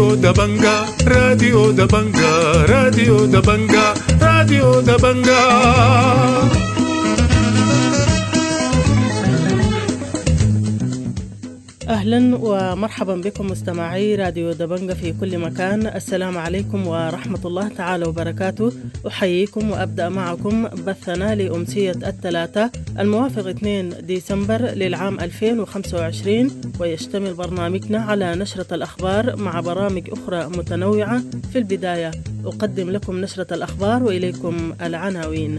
راديو دبنجا راديو دبنجا راديو دبنجا راديو دبنجا. أهلا ومرحبا بكم مستمعي راديو دبنجا في كل مكان. السلام عليكم ورحمة الله تعالى وبركاته. أحييكم وأبدأ معكم بثنا لأمسية الثلاثاء الموافق 2 ديسمبر للعام 2025، ويشتمل برنامجنا على نشرة الأخبار مع برامج أخرى متنوعة. في البداية أقدم لكم نشرة الأخبار وإليكم العناوين.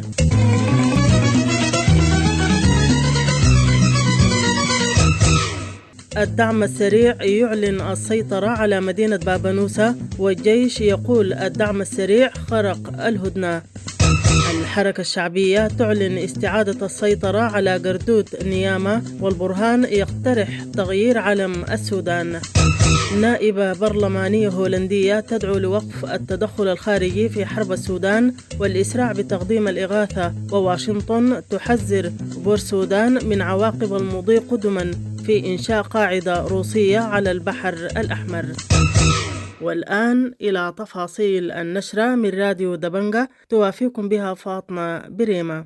الدعم السريع يعلن السيطرة على مدينة بابانوسا، والجيش يقول الدعم السريع خرق الهدنة. الحركة الشعبية تعلن استعادة السيطرة على قردود نياما، والبرهان يقترح تغيير علم السودان. نائبة برلمانية هولندية تدعو لوقف التدخل الخارجي في حرب السودان والإسراع بتقديم الإغاثة، وواشنطن تحذر بورسودان من عواقب المضي قدما في إنشاء قاعدة روسية على البحر الأحمر. والآن إلى تفاصيل النشرة من راديو دبنجا، توافيكم بها فاطمة بريمة.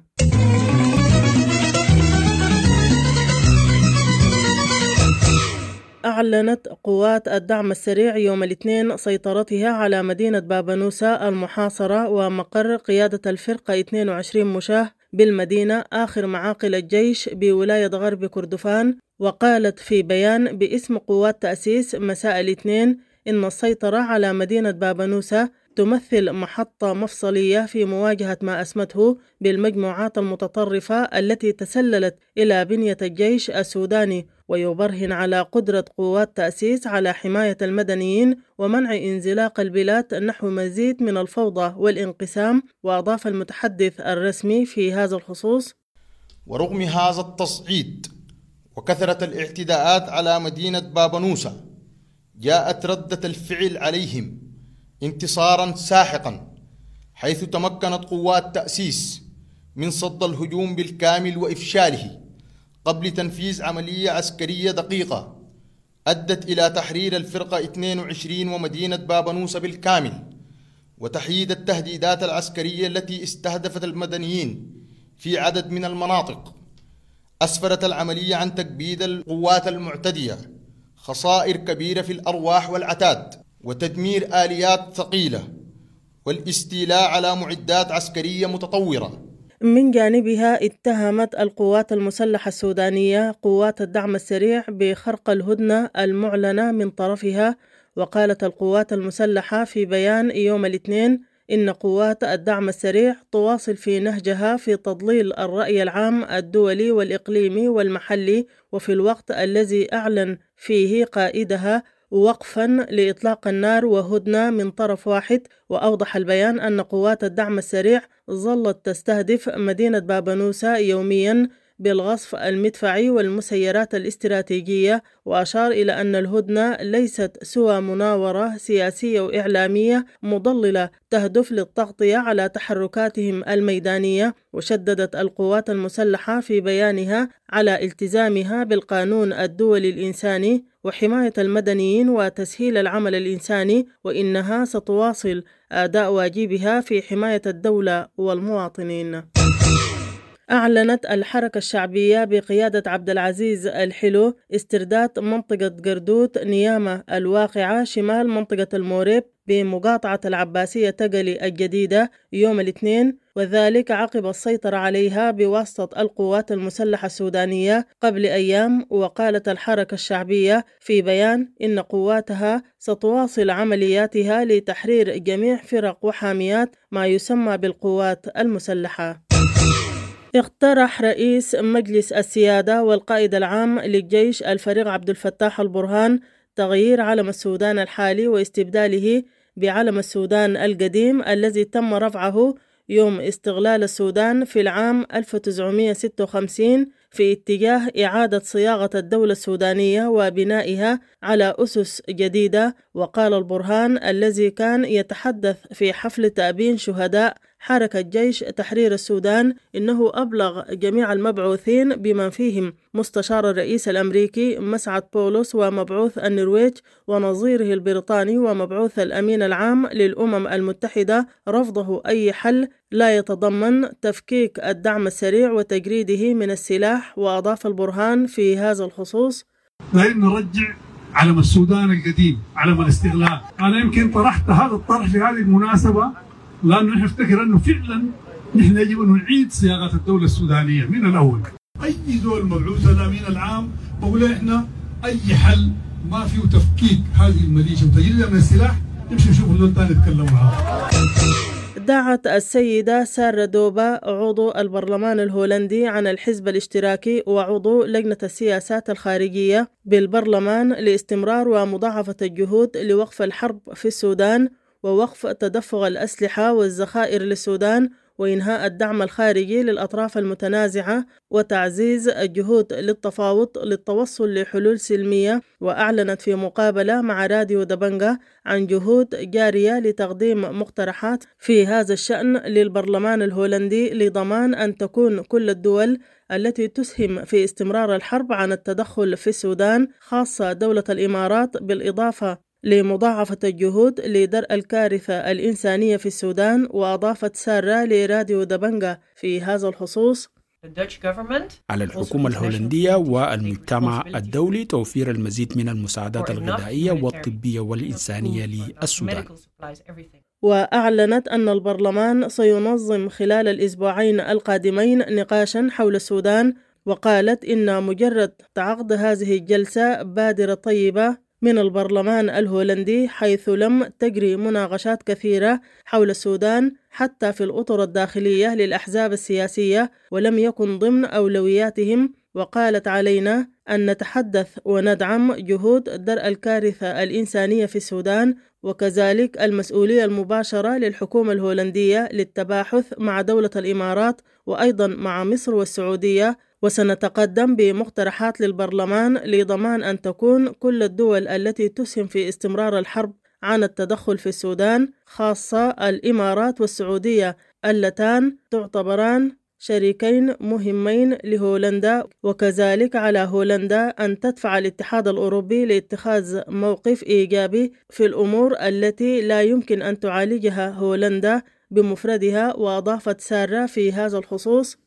أعلنت قوات الدعم السريع يوم الاثنين سيطرتها على مدينة بابانوسا المحاصرة ومقر قيادة الفرقة 22 مشاة بالمدينة، آخر معاقل الجيش بولاية غرب كردفان. وقالت في بيان باسم قوات تأسيس مساء الاثنين إن السيطرة على مدينة بابانوسا تمثل محطة مفصلية في مواجهة ما أسمته بالمجموعات المتطرفة التي تسللت إلى بنية الجيش السوداني، ويبرهن على قدرة قوات تأسيس على حماية المدنيين ومنع انزلاق البلاد نحو مزيد من الفوضى والانقسام. وأضاف المتحدث الرسمي في هذا الخصوص: ورغم هذا التصعيد وكثرة الاعتداءات على مدينة بابانوسا، جاءت ردة الفعل عليهم انتصارا ساحقا، حيث تمكنت قوات تأسيس من صد الهجوم بالكامل وإفشاله قبل تنفيذ عملية عسكرية دقيقة أدت إلى تحرير الفرقة 22 ومدينة بابانوسا بالكامل، وتحييد التهديدات العسكرية التي استهدفت المدنيين في عدد من المناطق. أسفرت العملية عن تكبيد القوات المعتدية خسائر كبيرة في الأرواح والعتاد، وتدمير آليات ثقيلة، والاستيلاء على معدات عسكرية متطورة. من جانبها اتهمت القوات المسلحة السودانية قوات الدعم السريع بخرق الهدنة المعلنة من طرفها. وقالت القوات المسلحة في بيان يوم الاثنين إن قوات الدعم السريع تواصل في نهجها في تضليل الرأي العام الدولي والإقليمي والمحلي، وفي الوقت الذي أعلن فيه قائدها وقفا لإطلاق النار وهدنة من طرف واحد. وأوضح البيان أن قوات الدعم السريع ظلت تستهدف مدينة بابانوسا يوميا بالغصف المدفعي والمسيرات الاستراتيجية، وأشار إلى أن الهدنة ليست سوى مناورة سياسية وإعلامية مضللة تهدف للتغطية على تحركاتهم الميدانية. وشددت القوات المسلحة في بيانها على التزامها بالقانون الدولي الإنساني وحماية المدنيين وتسهيل العمل الإنساني، وإنها ستواصل أداء واجبها في حماية الدولة والمواطنين. أعلنت الحركة الشعبية بقيادة عبد العزيز الحلو استرداد منطقة قردود نياما الواقعة شمال منطقة الموريب بمقاطعة العباسية تقلي الجديدة يوم الاثنين، وذلك عقب السيطرة عليها بواسطة القوات المسلحة السودانية قبل أيام. وقالت الحركة الشعبية في بيان إن قواتها ستواصل عملياتها لتحرير جميع فرق وحاميات ما يسمى بالقوات المسلحة. اقترح رئيس مجلس السيادة والقائد العام للجيش الفريق عبد الفتاح البرهان تغيير علم السودان الحالي واستبداله بعلم السودان القديم الذي تم رفعه يوم استقلال السودان في العام 1956 في اتجاه إعادة صياغة الدولة السودانية وبنائها على أسس جديدة. وقال البرهان الذي كان يتحدث في حفل تأبين شهداء حركة جيش تحرير السودان إنه أبلغ جميع المبعوثين بمن فيهم مستشار الرئيس الأمريكي مسعد بولس ومبعوث النرويج ونظيره البريطاني ومبعوث الأمين العام للأمم المتحدة رفضه أي حل لا يتضمن تفكيك الدعم السريع وتجريده من السلاح. وأضاف البرهان في هذا الخصوص: لازم نرجع علم السودان القديم، علم الاستغلال. أنا يمكن طرحت هذا الطرح في هذه المناسبة لأنه نحن نفتكر أنه فعلا نحن يجب أن نعيد صياغة الدولة السودانية من الأول. أي دول مبعوثة الأمين العام بقول إحنا أي حل ما فيه تفكيك هذه الميليشيا وتجريدها من السلاح، نمشي نشوف دول ثاني يتكلموا معاهم. دعت السيدة سارة دوبا عضو البرلمان الهولندي عن الحزب الاشتراكي وعضو لجنة السياسات الخارجية بالبرلمان لاستمرار ومضاعفة الجهود لوقف الحرب في السودان ووقف تدفق الأسلحة والذخائر للسودان وإنهاء الدعم الخارجي للأطراف المتنازعة وتعزيز الجهود للتفاوض للتوصل لحلول سلمية. وأعلنت في مقابلة مع راديو دبنجة عن جهود جارية لتقديم مقترحات في هذا الشأن للبرلمان الهولندي لضمان أن تكون كل الدول التي تسهم في استمرار الحرب عن التدخل في السودان، خاصة دولة الإمارات، بالإضافة لمضاعفة الجهود لدرء الكارثة الإنسانية في السودان. وأضافت سارة لراديو دبنجة في هذا الخصوص: على الحكومة الهولندية والمجتمع الدولي توفير المزيد من المساعدات الغذائية والطبية والإنسانية للسودان. وأعلنت أن البرلمان سينظم خلال الأسبوعين القادمين نقاشا حول السودان، وقالت إن مجرد عقد هذه الجلسة بادرة طيبة من البرلمان الهولندي، حيث لم تجري مناقشات كثيرة حول السودان حتى في الأطر الداخلية للأحزاب السياسية ولم يكن ضمن أولوياتهم. وقالت: علينا أن نتحدث وندعم جهود درء الكارثة الإنسانية في السودان، وكذلك المسؤولية المباشرة للحكومة الهولندية للتباحث مع دولة الإمارات وأيضا مع مصر والسعودية. وسنتقدم بمقترحات للبرلمان لضمان أن تكون كل الدول التي تسهم في استمرار الحرب عن التدخل في السودان، خاصة الإمارات والسعودية اللتان تعتبران شريكين مهمين لهولندا. وكذلك على هولندا أن تدفع الاتحاد الأوروبي لاتخاذ موقف إيجابي في الأمور التي لا يمكن أن تعالجها هولندا بمفردها. وأضافت سارة في هذا الخصوص: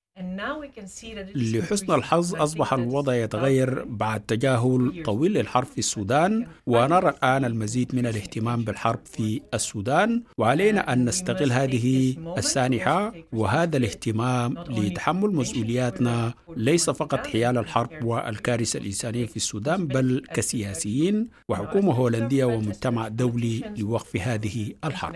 لحسن الحظ أصبح الوضع يتغير بعد تجاهل طويل للحرب في السودان، ونرى الآن المزيد من الاهتمام بالحرب في السودان، وعلينا أن نستغل هذه السانحة وهذا الاهتمام لتحمل مسؤولياتنا ليس فقط حيال الحرب والكارثة الإنسانية في السودان، بل كسياسيين وحكومة هولندية ومجتمع دولي لوقف هذه الحرب.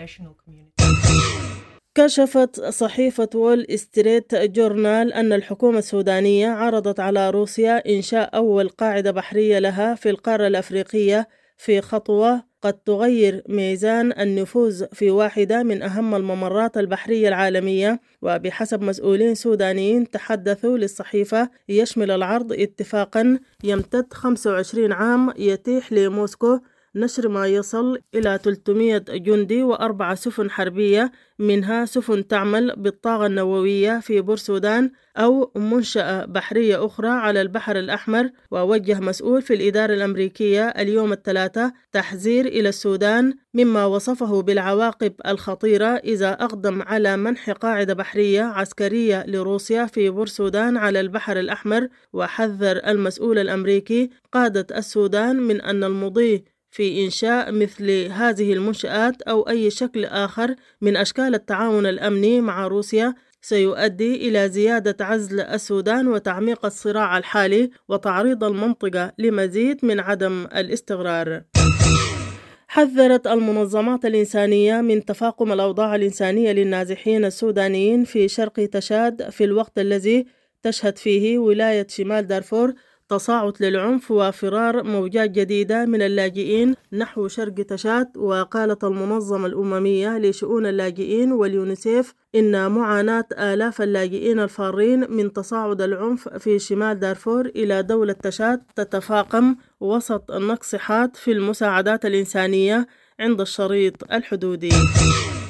كشفت صحيفة وول ستريت جورنال أن الحكومة السودانية عرضت على روسيا إنشاء أول قاعدة بحرية لها في القارة الأفريقية في خطوة قد تغير ميزان النفوذ في واحدة من أهم الممرات البحرية العالمية. وبحسب مسؤولين سودانيين تحدثوا للصحيفة، يشمل العرض اتفاقا يمتد 25 عام يتيح لموسكو نشر ما يصل إلى 300 جندي و4 سفن حربية، منها سفن تعمل بالطاقة النووية في بورسودان أو منشأة بحرية أخرى على البحر الأحمر. ووجه مسؤول في الإدارة الأمريكية اليوم الثلاثاء تحذير إلى السودان مما وصفه بالعواقب الخطيرة إذا أقدم على منح قاعدة بحرية عسكرية لروسيا في بورسودان على البحر الأحمر. وحذر المسؤول الأمريكي قادة السودان من أن المضي في إنشاء مثل هذه المنشآت أو أي شكل آخر من أشكال التعاون الأمني مع روسيا سيؤدي إلى زيادة عزل السودان وتعميق الصراع الحالي وتعريض المنطقة لمزيد من عدم الاستقرار. حذرت المنظمات الإنسانية من تفاقم الأوضاع الإنسانية للنازحين السودانيين في شرق تشاد في الوقت الذي تشهد فيه ولاية شمال دارفور تصاعد للعنف وفرار موجات جديدة من اللاجئين نحو شرق تشاد. وقالت المنظمة الأممية لشؤون اللاجئين واليونيسيف إن معاناة آلاف اللاجئين الفارين من تصاعد العنف في شمال دارفور إلى دولة تشاد تتفاقم وسط نقص حاد في المساعدات الإنسانية عند الشريط الحدودي.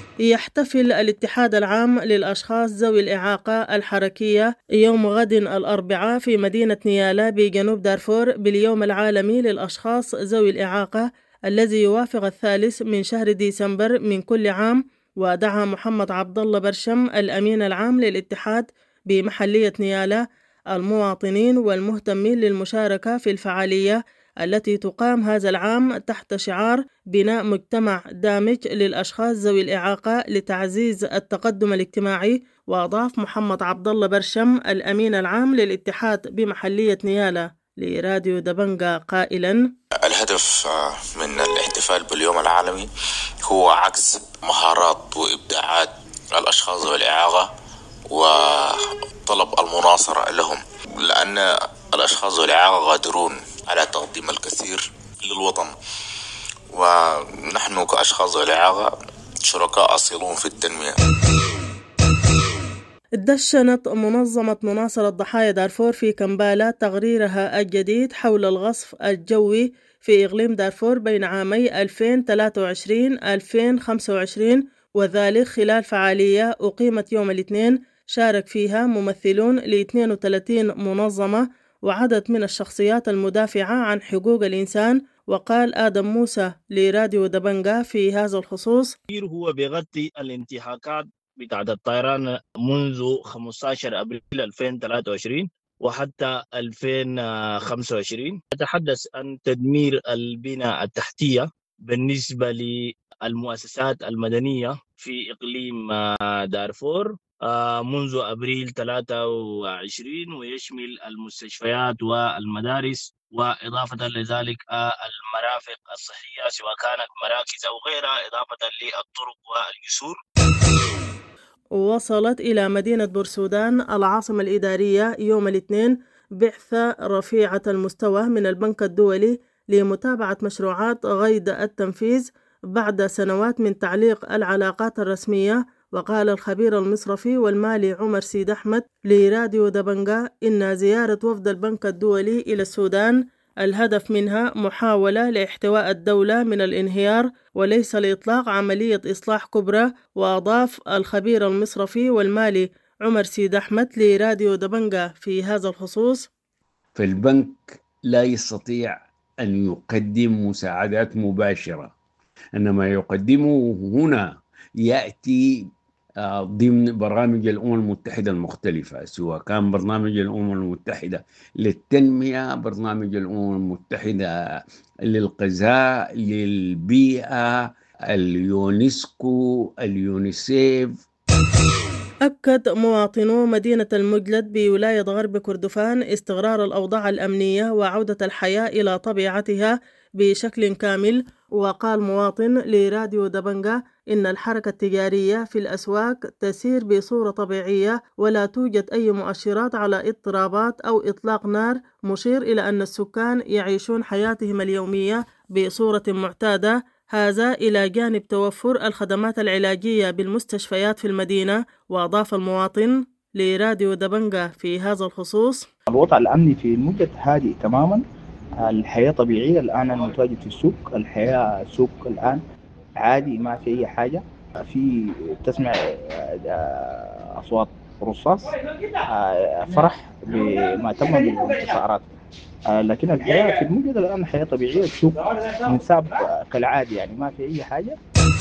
يحتفل الاتحاد العام للأشخاص ذوي الإعاقة الحركية يوم غد الأربعاء في مدينة نيالا بجنوب دارفور باليوم العالمي للأشخاص ذوي الإعاقة الذي يوافق 3 من شهر ديسمبر من كل عام. ودعا محمد عبد الله برشم الأمين العام للاتحاد بمحلية نيالا المواطنين والمهتمين للمشاركة في الفعالية التي تقام هذا العام تحت شعار بناء مجتمع دامج للأشخاص ذوي الإعاقة لتعزيز التقدم الاجتماعي. وأضاف محمد عبد الله برشم الأمين العام للاتحاد بمحلية نيالا لراديو دبنجا قائلا: الهدف من الاحتفال باليوم العالمي هو عكس مهارات وإبداعات الأشخاص ذوي الإعاقة وطلب المناصرة لهم، لأن الأشخاص ذوي الإعاقة قادرون على تقديم الكثير للوطن، ونحن كأشخاص ذوي الإعاقة شركاء أصيلون في التنمية. دشنت منظمة مناصرة ضحايا دارفور في كمبالا تقريرها الجديد حول الغصب الجوي في إقليم دارفور بين عامي 2023-2025، وذلك خلال فعالية أقيمت يوم الاثنين شارك فيها ممثلون ل 32 منظمة وعدد من الشخصيات المدافعة عن حقوق الإنسان. وقال آدم موسى لراديو دبنجا في هذا الخصوص: هو بيغطي الانتهاكات بتاعت الطيران منذ 15 أبريل 2023 وحتى 2025. يتحدث عن تدمير البنى التحتية بالنسبة للمؤسسات المدنية في إقليم دارفور منذ أبريل 23، ويشمل المستشفيات والمدارس، وإضافة لذلك المرافق الصحية سواء كانت مراكز أو غيرها، إضافة للطرق والجسور. وصلت إلى مدينة بورسودان العاصمة الإدارية يوم الاثنين بعثة رفيعة المستوى من البنك الدولي لمتابعة مشروعات غيد التنفيذ بعد سنوات من تعليق العلاقات الرسمية. وقال الخبير المصرفي والمالي عمر سيد أحمد لراديو دبنجا إن زيارة وفد البنك الدولي إلى السودان الهدف منها محاولة لاحتواء الدولة من الانهيار وليس لإطلاق عملية إصلاح كبرى. وأضاف الخبير المصرفي والمالي عمر سيد أحمد لراديو دبنجا في هذا الخصوص: فالبنك لا يستطيع أن يقدم مساعدات مباشرة، إنما يقدمه هنا يأتي ضمن برامج الأمم المتحدة المختلفة، سواء كان برنامج الأمم المتحدة للتنمية، برنامج الأمم المتحدة للغذاء، للبيئة، اليونسكو، اليونيسيف. أكد مواطنو مدينة المجلد بولاية غرب كردفان استقرار الأوضاع الأمنية وعودة الحياة إلى طبيعتها بشكل كامل. وقال مواطن لراديو دبنجا إن الحركة التجارية في الأسواق تسير بصورة طبيعية ولا توجد أي مؤشرات على اضطرابات أو إطلاق نار، مشير إلى أن السكان يعيشون حياتهم اليومية بصورة معتادة، هذا إلى جانب توفر الخدمات العلاجية بالمستشفيات في المدينة. وأضاف المواطن لراديو دبنجا في هذا الخصوص: الوضع الأمني في المجلد هادئ تماما، الحياة طبيعية الآن. أنا متواجد في السوق، الحياة السوق الآن عادي، ما في أي حاجة. في تسمع أصوات رصاص، فرح بما تم من الانتصارات، لكن الحياة في المجلد الآن حياة طبيعية، السوق منساب كالعادي، يعني ما في أي حاجة.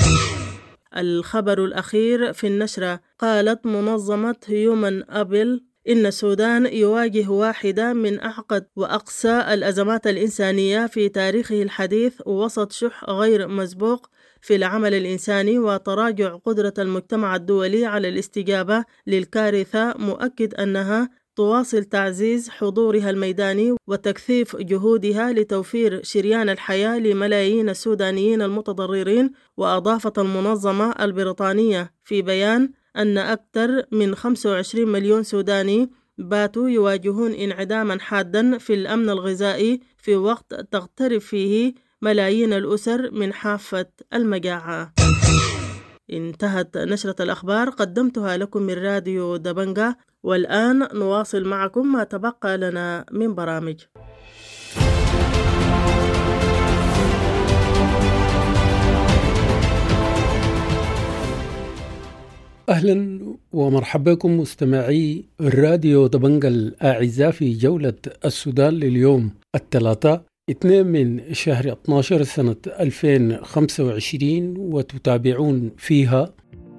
الخبر الأخير في النشرة: قالت منظمة هيومن أبل إن السودان يواجه واحدة من أعقد وأقسى الأزمات الإنسانية في تاريخه الحديث وسط شح غير مسبوق في العمل الإنساني وتراجع قدرة المجتمع الدولي على الاستجابة للكارثة، مؤكد أنها تواصل تعزيز حضورها الميداني وتكثيف جهودها لتوفير شريان الحياة لملايين السودانيين المتضررين. وأضافت المنظمة البريطانية في بيان أن أكثر من 25 مليون سوداني باتوا يواجهون انعداما حادا في الأمن الغذائي في وقت تقترب فيه ملايين الأسر من حافة المجاعة. انتهت نشرة الأخبار قدمتها لكم من راديو دبنجا، والآن نواصل معكم ما تبقى لنا من برامج. أهلا ومرحبا بكم مستمعي الراديو دبنجة الأعزاء في جولة السودان لليوم الثلاثاء 2 من شهر 12 سنة 2025 وتتابعون فيها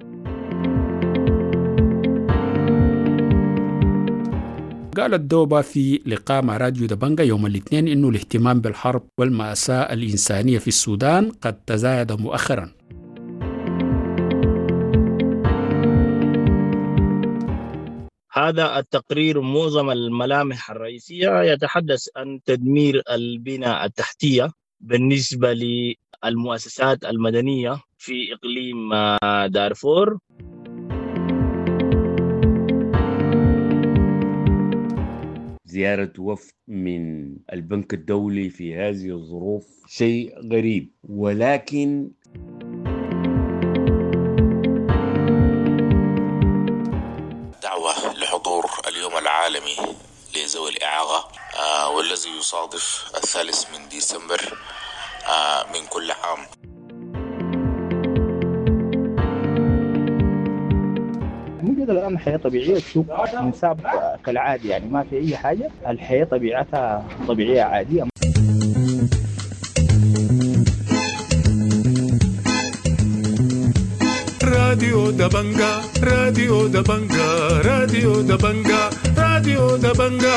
قالت دوبا في لقاء مع راديو دبنجة يوم الاثنين إنه الاهتمام بالحرب والمأساة الإنسانية في السودان قد تزايد مؤخراً. هذا التقرير معظم الملامح الرئيسية يتحدث عن تدمير البنى التحتية بالنسبة للمؤسسات المدنية في إقليم دارفور. زيارة وفد من البنك الدولي في هذه الظروف شيء غريب، ولكن دعوة لحضور اليوم العالمي لذوي الإعاقة والذي يصادف 3 من ديسمبر من كل عام. موجود الآن حياة طبيعية، السوق منساب كالعادي، يعني ما في أي حاجة، الحياة طبيعتها طبيعية عادية. راديو دبنجة راديو دبنجة راديو دبنجة راديو دبنجة.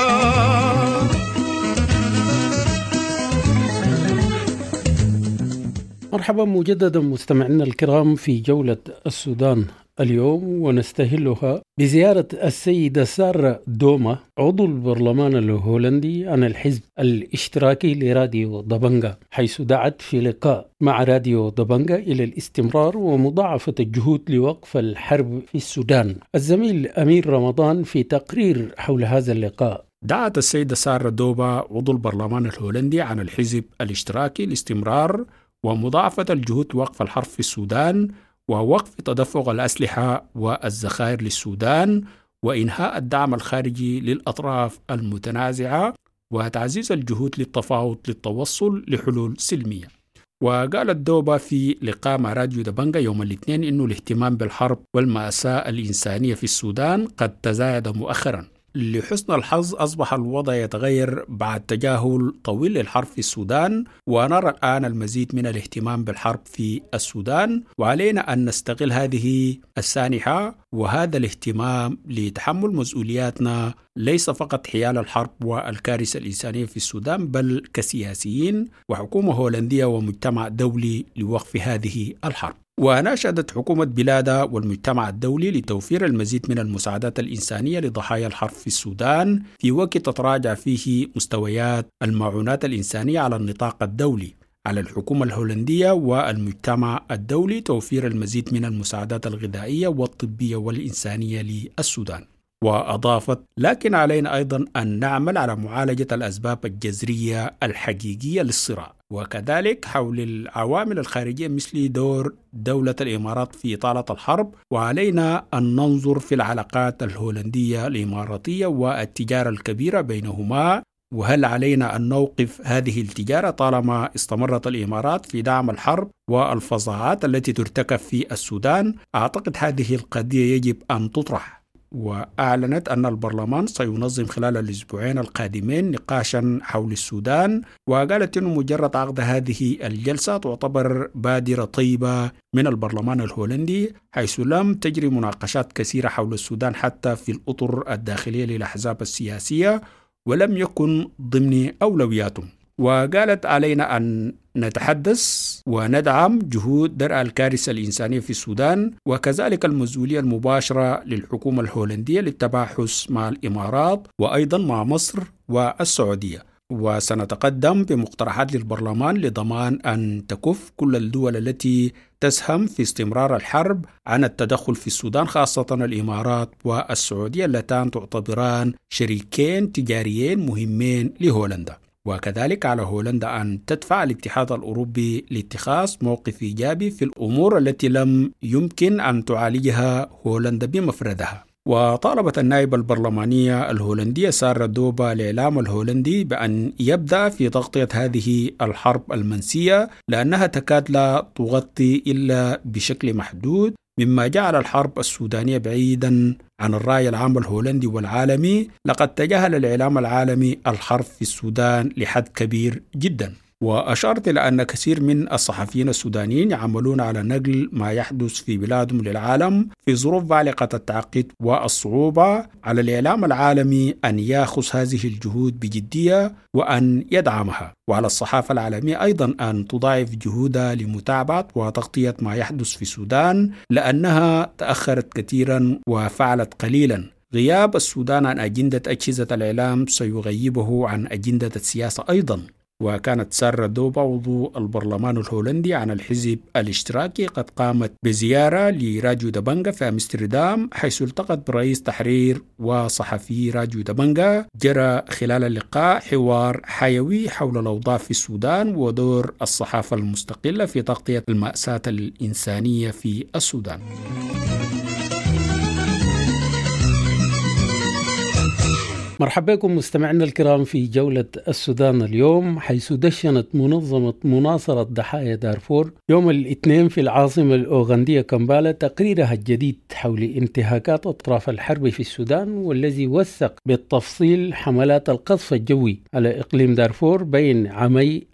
مرحبا مجددا مستمعينا الكرام في جولة السودان اليوم، ونستهلها بزيارة السيدة سارة دوما عضو البرلمان الهولندي عن الحزب الاشتراكي لراديو دبنجة، حيث دعت في لقاء مع راديو دبنجة إلى الاستمرار ومضاعفة الجهود لوقف الحرب في السودان. الزميل أمير رمضان في تقرير حول هذا اللقاء. دعت السيدة سارة دوبا عضو البرلمان الهولندي عن الحزب الاشتراكي لاستمرار ومضاعفة الجهود لوقف الحرب في السودان ووقف تدفق الأسلحة والذخائر للسودان وإنهاء الدعم الخارجي للأطراف المتنازعة وتعزيز الجهود للتفاوض للتوصل لحلول سلمية. وقالت دوبا في لقاء مع راديو دبنجة يوم الاثنين إنه الاهتمام بالحرب والمأساة الإنسانية في السودان قد تزايد مؤخراً. لحسن الحظ أصبح الوضع يتغير بعد تجاهل طويل للحرب في السودان، ونرى الآن المزيد من الاهتمام بالحرب في السودان، وعلينا أن نستغل هذه السانحة وهذا الاهتمام لتحمل مسؤولياتنا ليس فقط حيال الحرب والكارثة الإنسانية في السودان، بل كسياسيين وحكومة هولندية ومجتمع دولي لوقف هذه الحرب. وناشدت حكومة بلادها والمجتمع الدولي لتوفير المزيد من المساعدات الإنسانية لضحايا الحرب في السودان في وقت تتراجع فيه مستويات المعونات الإنسانية على النطاق الدولي. على الحكومة الهولندية والمجتمع الدولي توفير المزيد من المساعدات الغذائية والطبية والإنسانية للسودان. وأضافت: لكن علينا أيضا أن نعمل على معالجة الأسباب الجذرية الحقيقية للصراع، وكذلك حول العوامل الخارجية مثل دور دولة الإمارات في إطالة الحرب، وعلينا أن ننظر في العلاقات الهولندية الإماراتية والتجارة الكبيرة بينهما، وهل علينا أن نوقف هذه التجارة طالما استمرت الإمارات في دعم الحرب والفظاعات التي ترتكب في السودان. أعتقد هذه القضية يجب أن تطرح. وأعلنت أن البرلمان سينظم خلال الأسبوعين القادمين نقاشا حول السودان، وقالت أن مجرد عقد هذه الجلسة تعتبر بادرة طيبة من البرلمان الهولندي، حيث لم تجري مناقشات كثيرة حول السودان حتى في الأطر الداخلية للأحزاب السياسية، ولم يكن ضمن أولوياتهم. وقالت: علينا أن نتحدث وندعم جهود درء الكارثة الإنسانية في السودان، وكذلك المسؤولية المباشرة للحكومة الهولندية للتباحث مع الإمارات وأيضا مع مصر والسعودية. وسنتقدم بمقترحات للبرلمان لضمان أن تكف كل الدول التي تسهم في استمرار الحرب عن التدخل في السودان، خاصة الإمارات والسعودية اللتان تعتبران شريكين تجاريين مهمين لهولندا. وكذلك على هولندا أن تدفع الاتحاد الأوروبي لاتخاذ موقف إيجابي في الأمور التي لم يمكن أن تعالجها هولندا بمفردها. وطالبت النائبة البرلمانية الهولندية سارة دوبا الإعلام الهولندي بأن يبدأ في تغطية هذه الحرب المنسية، لأنها تكاد لا تغطي إلا بشكل محدود مما جعل الحرب السودانية بعيدا عن الرأي العام الهولندي والعالمي. لقد تجاهل الإعلام العالمي الحرب في السودان لحد كبير جدا. وأشرت إلى أن كثير من الصحفيين السودانيين يعملون على نقل ما يحدث في بلادهم للعالم في ظروف بالغة التعقيد والصعوبة. على الإعلام العالمي أن يأخذ هذه الجهود بجدية وأن يدعمها، وعلى الصحافة العالمية أيضا أن تضاعف جهودها لمتابعة وتغطية ما يحدث في السودان، لأنها تأخرت كثيرا وفعلت قليلا. غياب السودان عن أجندة أجهزة الإعلام سيغيبه عن أجندة السياسة أيضا. وكانت سارة دوبا عضو البرلمان الهولندي عن الحزب الاشتراكي قد قامت بزيارة لراديو دبنجا في أمستردام، حيث التقت برئيس تحرير وصحفي راديو دبنجا. جرى خلال اللقاء حوار حيوي حول الأوضاع في السودان ودور الصحافة المستقلة في تغطية المأساة الإنسانية في السودان. مرحبا بكم مستمعينا الكرام في جولة السودان اليوم، حيث دشنت منظمة مناصرة ضحايا دارفور يوم الاثنين في العاصمة الأوغندية كمبالا تقريرها الجديد حول انتهاكات أطراف الحرب في السودان، والذي وثق بالتفصيل حملات القصف الجوي على إقليم دارفور بين عامي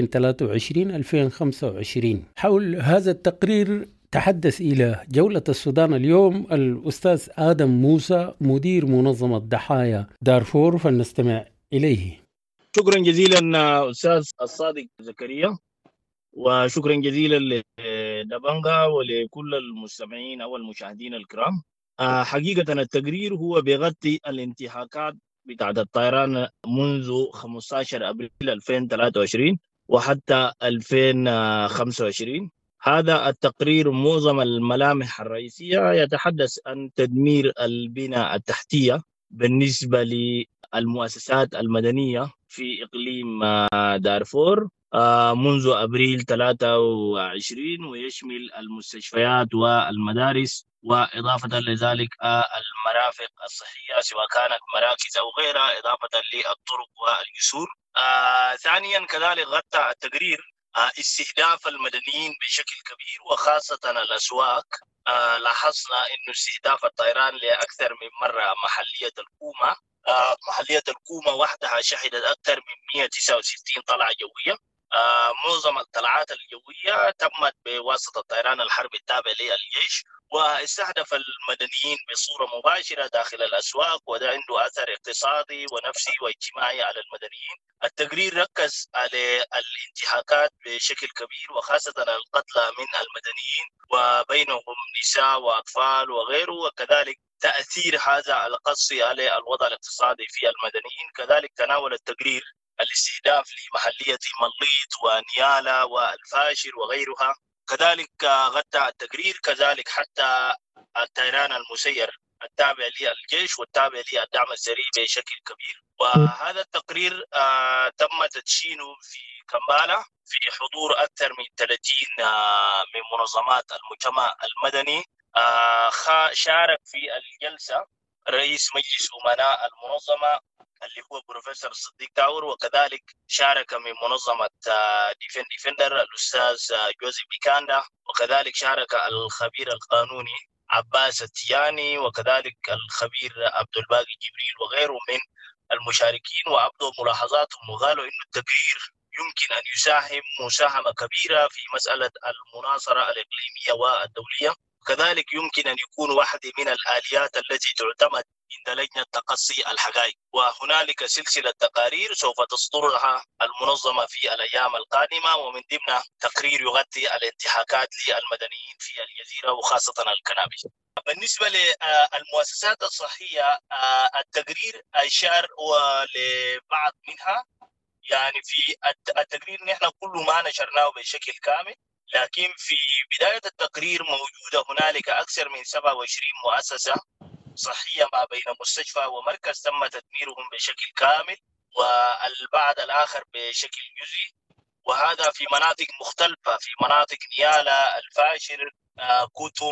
2023-2025. حول هذا التقرير تحدث إلى جولة السودان اليوم الأستاذ آدم موسى مدير منظمة ضحايا دارفور، فلنستمع إليه. شكرا جزيلا أستاذ الصادق زكريا، وشكرا جزيلا لدبنجا ولكل المستمعين أو المشاهدين الكرام. حقيقة التقرير هو بيغطي الانتهاكات بتاعت الطيران منذ 15 أبريل 2023 وحتى 2025. هذا التقرير معظم الملامح الرئيسية يتحدث عن تدمير البنى التحتية بالنسبة للمؤسسات المدنية في إقليم دارفور منذ أبريل 23، ويشمل المستشفيات والمدارس، وإضافة لذلك المرافق الصحية سواء كانت مراكز أو غيرها، إضافة للطرق والجسور. ثانيا كذلك غطى التقرير استهداف المدنيين بشكل كبير وخاصة الأسواق. لاحظنا أن استهداف الطيران لأكثر من مرة محلية الكومة. محلية الكومة وحدها شهدت أكثر من 169 طلعة جوية. معظم الطلعات الجوية تمت بواسطة طيران الحرب التابع للجيش، واستهدف المدنيين بصورة مباشرة داخل الأسواق، وده عنده أثر اقتصادي ونفسي واجتماعي على المدنيين. التقرير ركز على الانتهاكات بشكل كبير وخاصة القتلى من المدنيين وبينهم نساء وأطفال وغيره، وكذلك تأثير هذا القصف على الوضع الاقتصادي في المدنيين. كذلك تناول التقرير الاستهداف لمحلية مليط ونيالا والفاشر وغيرها. كذلك غطى التقرير كذلك حتى الطيران المسير التابع للجيش والتابع للدعم السريع بشكل كبير. وهذا التقرير تم تدشينه في كمبالا في حضور أكثر من 30 من منظمات المجتمع المدني. شارك في الجلسة رئيس مجلس أمناء المنظمة اللي هو بروفيسور صديق تاور، وكذلك شارك من منظمة ديفندر الأستاذ جوزي بيكاندا، وكذلك شارك الخبير القانوني عباس التياني، وكذلك الخبير عبد الباقي جبريل وغيره من المشاركين. وأبدوا ملاحظاتهم وقالوا إنه التقرير يمكن أن يساهم مساهمة كبيرة في مسألة المناصرة الإقليمية والدولية، وكذلك يمكن أن يكون واحدة من الآليات التي تعتمد عند لجنة تقصي الحقائق. وهنالك سلسلة تقارير سوف تصدرها المنظمة في الأيام القادمة، ومن ضمنها تقرير يغطي الانتهاكات للمدنيين في الجزيرة وخاصة الكنابش. بالنسبة للمؤسسات الصحية التقرير أشار لبعض منها، يعني في التقرير نحن كل ما نشرناه بشكل كامل، لكن في بداية التقرير موجودة هنالك أكثر من 27 مؤسسة صحية ما بين مستشفى ومركز تم تدميرهم بشكل كامل، والبعض الآخر بشكل جزئي، وهذا في مناطق مختلفة، في مناطق نيالا، الفاشر، كوتم،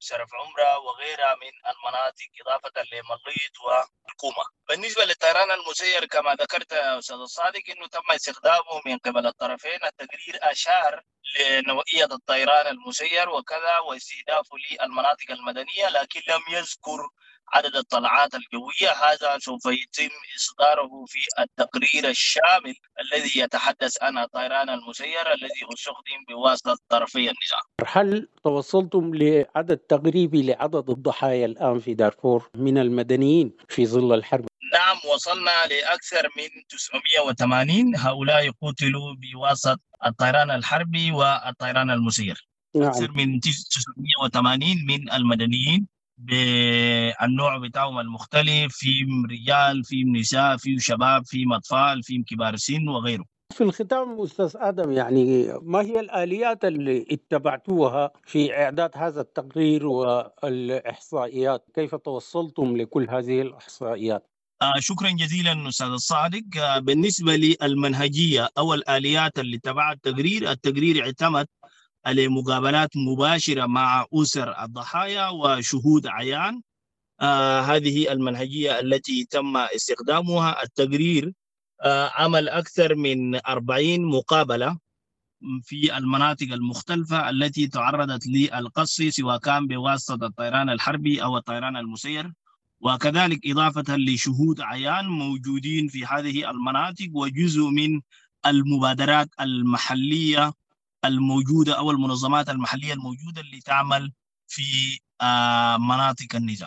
شرف عمرة وغيرها من المناطق إضافة لمليط والكومة. بالنسبة للطيران المسير كما ذكرت يا أستاذ الصادق أنه تم استخدامه من قبل الطرفين. التقرير أشار لنوعية الطيران المسير وكذا واستهدافه للمناطق المدنية، لكن لم يذكر عدد الطلعات الجوية. هذا سوف يتم إصداره في التقرير الشامل الذي يتحدث عن الطيران المسير الذي استخدم بواسطة طرفي النزاع. هل توصلتم لعدد تقريبي لعدد الضحايا الآن في دارفور من المدنيين في ظل الحرب؟ نعم، وصلنا لأكثر من 980. هؤلاء قتلوا بواسطة الطيران الحربي والطيران المسير. نعم. أكثر من 980 من المدنيين بالنوع بتاعهم المختلف، فيهم رجال، فيهم نساء، فيهم شباب، فيهم أطفال، فيهم كبار السن وغيره. في الختام أستاذ آدم، يعني ما هي الآليات اللي اتبعتوها في إعداد هذا التقرير والإحصائيات؟ كيف توصلتم لكل هذه الإحصائيات؟ شكرا جزيلا أستاذ الصادق. بالنسبة للمنهجية أو الآليات اللي تبع التقرير اعتمد على مقابلات مباشرة مع أسر الضحايا وشهود عيان. هذه المنهجية التي تم استخدامها. التقرير عمل أكثر من 40 مقابلة في المناطق المختلفة التي تعرضت للقصف، سواء كان بواسطة الطيران الحربي أو الطيران المسير، وكذلك إضافة لشهود عيان موجودين في هذه المناطق وجزء من المبادرات المحلية الموجودة أو المنظمات المحلية الموجودة اللي تعمل في مناطق النزاع.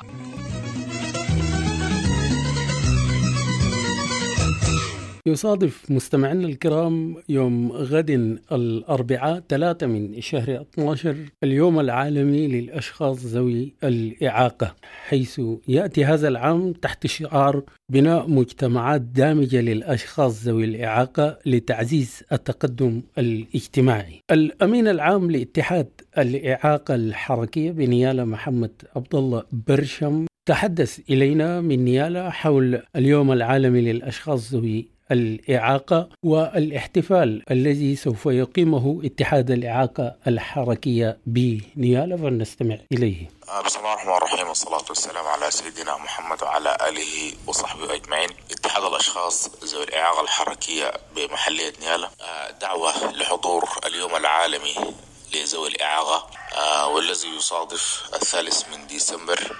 يصادف مستمعينا الكرام يوم غد الأربعاء 3 من شهر 12 اليوم العالمي للأشخاص ذوي الإعاقة، حيث يأتي هذا العام تحت شعار بناء مجتمعات دامجة للأشخاص ذوي الإعاقة لتعزيز التقدم الاجتماعي. الأمين العام لاتحاد الإعاقة الحركية بنيالة محمد عبد الله برشم تحدث إلينا من نيالة حول اليوم العالمي للأشخاص ذوي الإعاقة والاحتفال الذي سوف يقيمه اتحاد الإعاقة الحركية بنيالة، فلنستمع إليه. بسم الله الرحمن الرحيم، والصلاة والسلام على سيدنا محمد وعلى آله وصحبه أجمعين. اتحاد الأشخاص ذوي الإعاقة الحركية بمحلية نيالة دعوة لحضور اليوم العالمي لذوي الإعاقة، والذي يصادف 3 من ديسمبر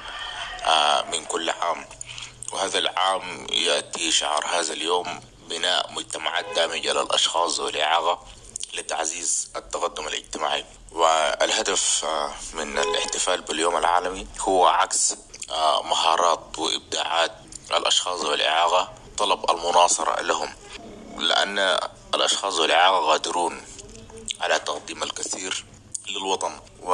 من كل عام. وهذا العام يأتي شعار هذا اليوم بناء مجتمعات دامجة للأشخاص ذوي الإعاقة لتعزيز التقدم الاجتماعي. والهدف من الاحتفال باليوم العالمي هو عكس مهارات وإبداعات الأشخاص ذوي الإعاقة، طلب المناصرة لهم، لأن الأشخاص ذوي الإعاقة قادرون على تقديم الكثير للوطن،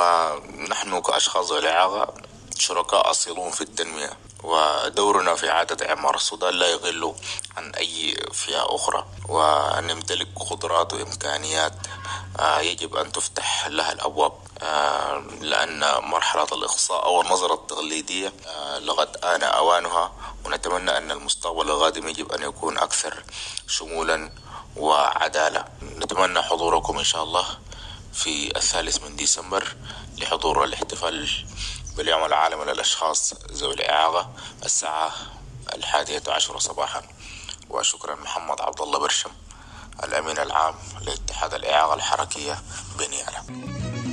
ونحن كأشخاص ذوي الإعاقة شركاء أصيلون في التنمية، ودورنا في إعادة إعمار السودان لا يقل عن أي فئة أخرى، ونمتلك قدرات وإمكانيات يجب أن تفتح لها الأبواب، لأن مرحلة الإقصاء أو النظرة التقليدية لقد آن أوانها، ونتمنى أن المستقبل القادم يجب أن يكون أكثر شمولا وعدالة. نتمنى حضوركم إن شاء الله في 3 من ديسمبر لحضور الاحتفال باليوم العالمي للأشخاص ذوي الإعاقة الساعة 11 صباحا. وشكرا. محمد عبد الله برشم، الأمين العام لاتحاد الإعاقة الحركية بنيالة.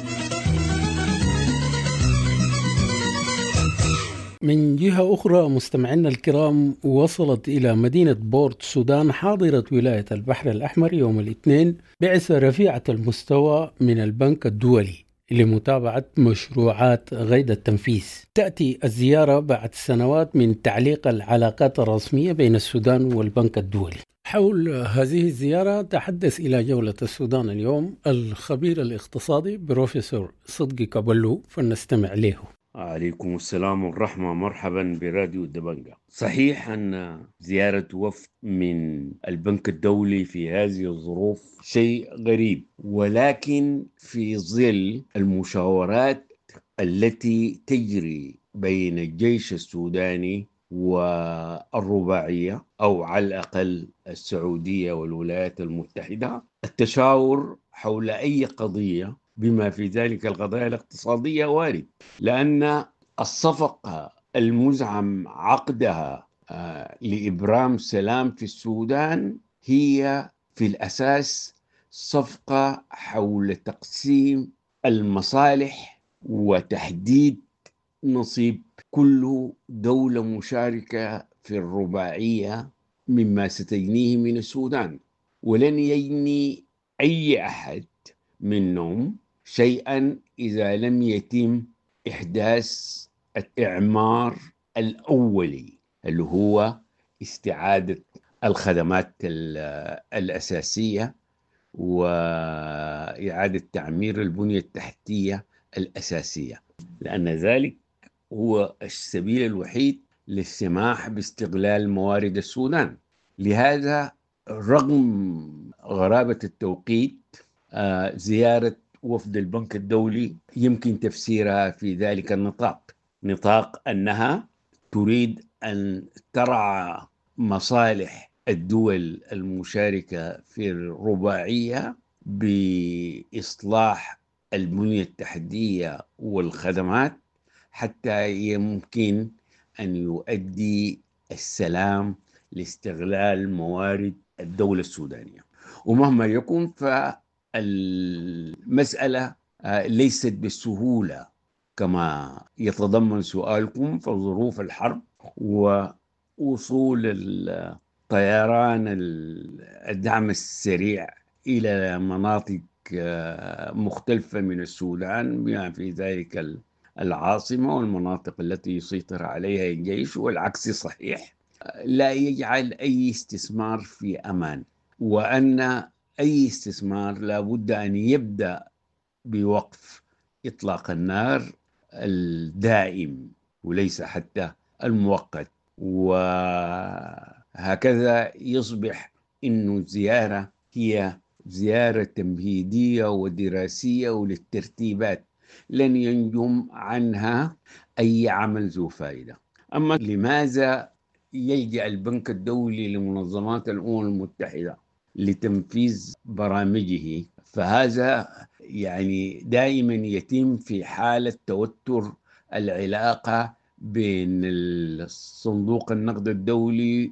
من جهة أخرى مستمعينا الكرام، وصلت إلى مدينة بورت سودان حاضرة ولاية البحر الأحمر يوم الاثنين بعثة رفيعة المستوى من البنك الدولي لمتابعة مشروعات غيد التنفيذ. تأتي الزيارة بعد سنوات من تعليق العلاقات الرسمية بين السودان والبنك الدولي. حول هذه الزيارة تحدث إلى جولة السودان اليوم الخبير الاقتصادي بروفيسور صدقي كابلو، فلنستمع له. عليكم السلام والرحمة، مرحبا براديو دبنجا. صحيح أن زيارة وفد من البنك الدولي في هذه الظروف شيء غريب، ولكن في ظل المشاورات التي تجري بين الجيش السوداني والرباعية أو على الأقل السعودية والولايات المتحدة، التشاور حول أي قضية بما في ذلك القضايا الاقتصادية وارد، لأن الصفقة المزعم عقدها لإبرام سلام في السودان هي في الأساس صفقة حول تقسيم المصالح وتحديد نصيب كل دولة مشاركة في الرباعية مما ستجنيه من السودان، ولن يجني أي أحد منهم شيئا إذا لم يتم إحداث الإعمار الأولي اللي هو استعادة الخدمات الأساسية وإعادة تعمير البنية التحتية الأساسية، لأن ذلك هو السبيل الوحيد للسماح باستغلال موارد السودان. لهذا رغم غرابة التوقيت زيارة وفد البنك الدولي يمكن تفسيرها في ذلك نطاق أنها تريد أن ترعى مصالح الدول المشاركة في الرباعية بإصلاح البنية التحتية والخدمات حتى يمكن أن يؤدي السلام لاستغلال موارد الدولة السودانية. ومهما يكون فالمسألة ليست بالسهولة كما يتضمن سؤالكم، فظروف الحرب ووصول الطيران الدعم السريع إلى مناطق مختلفة من السودان بما في ذلك العاصمة والمناطق التي يسيطر عليها الجيش، والعكس صحيح، لا يجعل أي استثمار في أمان، وأن أي استثمار لابد أن يبدأ بوقف إطلاق النار الدائم وليس حتى المؤقت. وهكذا يصبح إنه الزيارة هي زيارة تمهيدية ودراسية وللترتيبات لن ينجم عنها أي عمل ذو فائدة. أما لماذا يلجأ البنك الدولي لمنظمات الأمم المتحدة لتنفيذ برامجه؟ فهذا يعني دائما يتم في حالة توتر العلاقة بين الصندوق النقد الدولي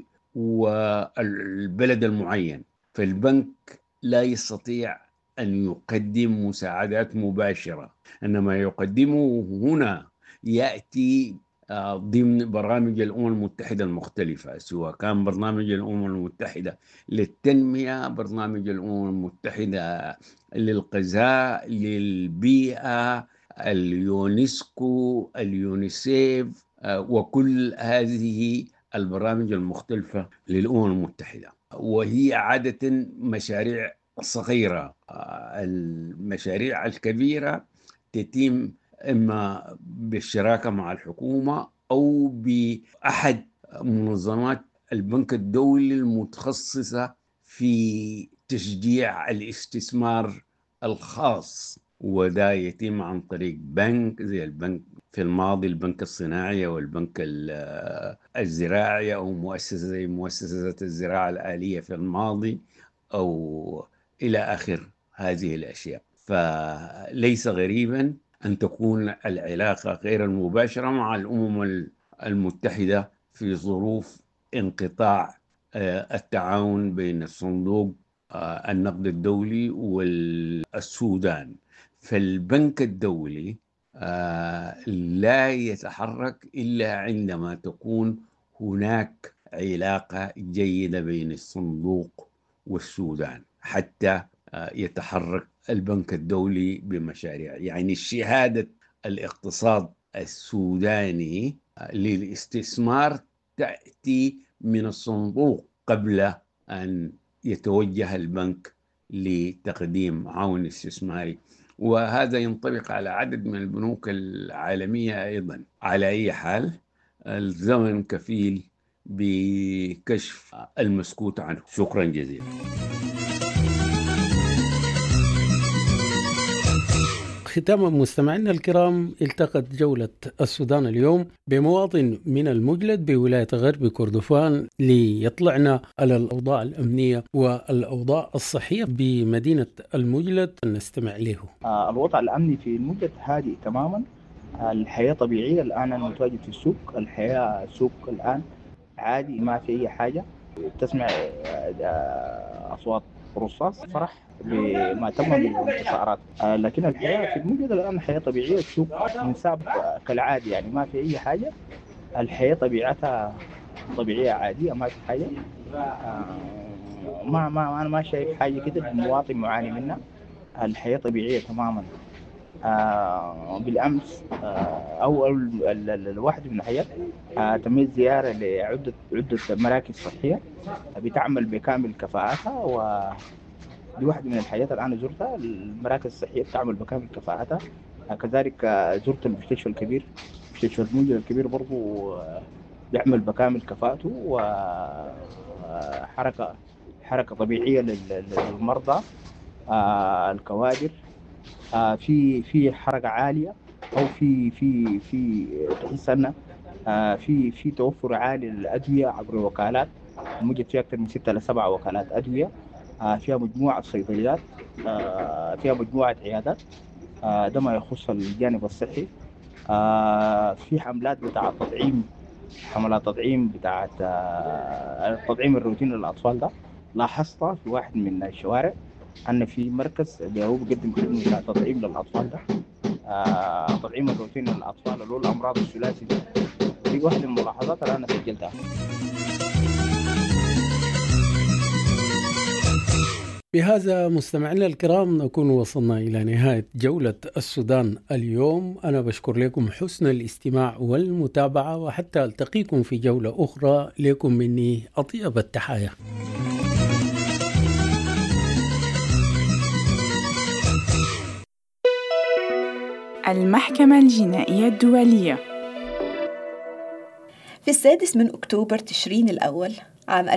والبلد المعين، فالبنك لا يستطيع أن يقدم مساعدات مباشرة، إنما يقدمه هنا يأتي ضمن برامج الأمم المتحدة المختلفة، سواء كان برنامج الأمم المتحدة للتنمية، برنامج الأمم المتحدة للغذاء، للبيئة، اليونسكو، اليونيسيف، وكل هذه البرامج المختلفة للأمم المتحدة، وهي عادة مشاريع صغيرة. المشاريع الكبيرة تتم إما بالشراكة مع الحكومة أو بأحد منظمات البنك الدولي المتخصصة في تشجيع الاستثمار الخاص، وده يتم عن طريق بنك زي البنك في الماضي البنك الصناعي والبنك الزراعي، أو مؤسسة زي مؤسسة الزراعة الآلية في الماضي، أو إلى آخر هذه الأشياء. فليس غريبا أن تكون العلاقة غير المباشرة مع الأمم المتحدة في ظروف انقطاع التعاون بين الصندوق النقد الدولي والسودان. فالبنك الدولي لا يتحرك إلا عندما تكون هناك علاقة جيدة بين الصندوق والسودان حتى يتحرك البنك الدولي بمشاريع. يعني شهادة الاقتصاد السوداني للاستثمار تأتي من الصندوق قبل أن يتوجه البنك لتقديم عون استثماري، وهذا ينطبق على عدد من البنوك العالمية أيضا. على أي حال الزمن كفيل بكشف المسكوت عنه. شكرا جزيلا. ختاما مستمعينا الكرام، التقت جولة السودان اليوم بمواطن من المجلد بولاية غرب كردفان ليطلعنا على الأوضاع الأمنية والأوضاع الصحية بمدينة المجلد. نستمع له. الوضع الأمني في المجلد هادئ تماما، الحياة طبيعية. الآن أنا متواجد في السوق، الحياة سوق الآن عادي، ما في أي حاجة. تسمع أصوات رصاص فرح بما تم من الانتصارات، لكن الحياة في المجلد الآن حياة طبيعية. السوق منساب كالعادي، يعني ما في أي حاجة. الحياة طبيعتها طبيعية عادية، ما في حاجة. أنا ما شايف حاجة كده المواطن معاني منها. الحياة طبيعية تماما. بالأمس أو الواحد من الحياة تمت زيارة لعدة مراكز صحية بتعمل بكامل كفاءتها، ودي واحدة من الحاجات الآن زرتها. المراكز الصحية بتعمل بكامل كفاءتها. كذلك زرت المستشفى الكبير، مستشفى المجلد الكبير برضو بيعمل بكامل كفاءته، وحركة طبيعية للمرضى الكوادر. في حركة عالية، أو في تحس أن في توفر عالي للأدوية عبر وكالات. الموجود فيها أكثر من 6 إلى 7 وكالات أدوية، فيها مجموعة صيدليات، فيها مجموعة عيادات. ده ما يخص الجانب الصحي. في حملات بتاع تطعيم، حملات تطعيم بتاعت التطعيم الروتيني للأطفال. ده لاحظت في واحد من الشوارع أن في مركز هو بيقدم خدمة بتاع تطعيم للأطفال. ده تطعيم الروتيني للأطفال اللي هو الأمراض الثلاثية. دي واحدة من الملاحظات اللي أنا سجلتها. بهذا مستمعينا الكرام نكون وصلنا إلى نهاية جولة السودان اليوم. أنا بشكر لكم حسن الاستماع والمتابعة، وحتى ألتقيكم في جولة أخرى. لكم مني أطيب التحايا. المحكمة الجنائية الدولية. في 6 أكتوبر تشرين الأول عام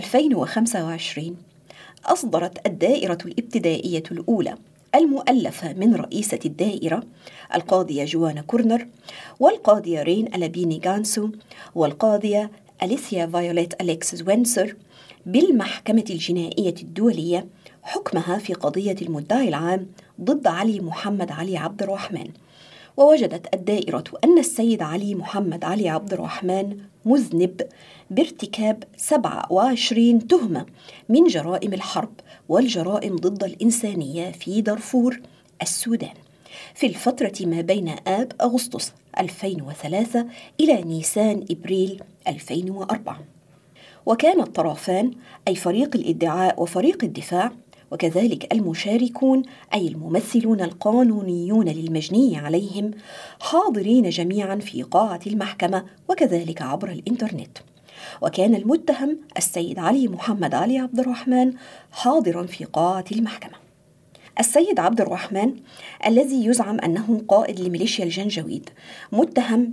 2025 أصدرت الدائرة الابتدائية الأولى المؤلفة من رئيسة الدائرة القاضية جوانا كورنر والقاضية رين ألابيني غانسو والقاضية أليثيا فايوليت أليكسيس وينسر بالمحكمة الجنائية الدولية حكمها في قضية المدعي العام ضد علي محمد علي عبد الرحمن. ووجدت الدائرة أن السيد علي محمد علي عبد الرحمن مذنب بارتكاب 27 تهمة من جرائم الحرب والجرائم ضد الإنسانية في دارفور السودان في الفترة ما بين آب أغسطس 2003 إلى نيسان إبريل 2004. وكان الطرفان أي فريق الادعاء وفريق الدفاع وكذلك المشاركون أي الممثلون القانونيون للمجني عليهم حاضرين جميعا في قاعة المحكمة وكذلك عبر الإنترنت. وكان المتهم السيد علي محمد علي عبد الرحمن حاضرا في قاعة المحكمة. السيد عبد الرحمن الذي يزعم أنه قائد لميليشيا الجنجويد متهم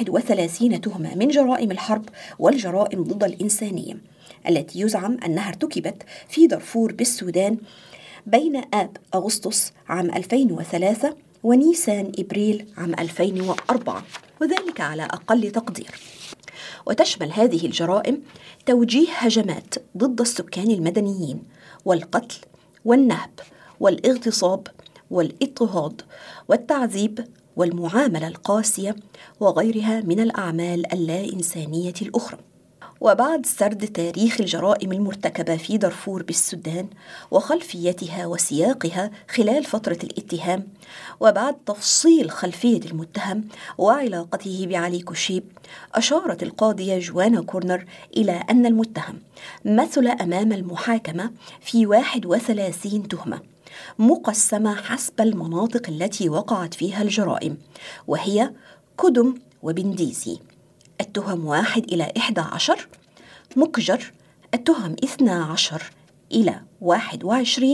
ب31 تهمة من جرائم الحرب والجرائم ضد الإنسانية التي يزعم أنها ارتكبت في دارفور بالسودان بين آب أغسطس عام 2003 ونيسان إبريل عام 2004، وذلك على أقل تقدير. وتشمل هذه الجرائم توجيه هجمات ضد السكان المدنيين والقتل والنهب والاغتصاب والاضطهاد والتعذيب والمعاملة القاسية وغيرها من الأعمال اللا إنسانية الأخرى. وبعد سرد تاريخ الجرائم المرتكبة في دارفور بالسودان وخلفيتها وسياقها خلال فترة الاتهام، وبعد تفصيل خلفية المتهم وعلاقته بعلي كوشيب، أشارت القاضية جوانا كورنر إلى أن المتهم مثل أمام المحاكمة في 31 تهمة مقسمة حسب المناطق التي وقعت فيها الجرائم، وهي كدم وبنديزي التهم 1 إلى 11، مكجر التهم 12 إلى 21،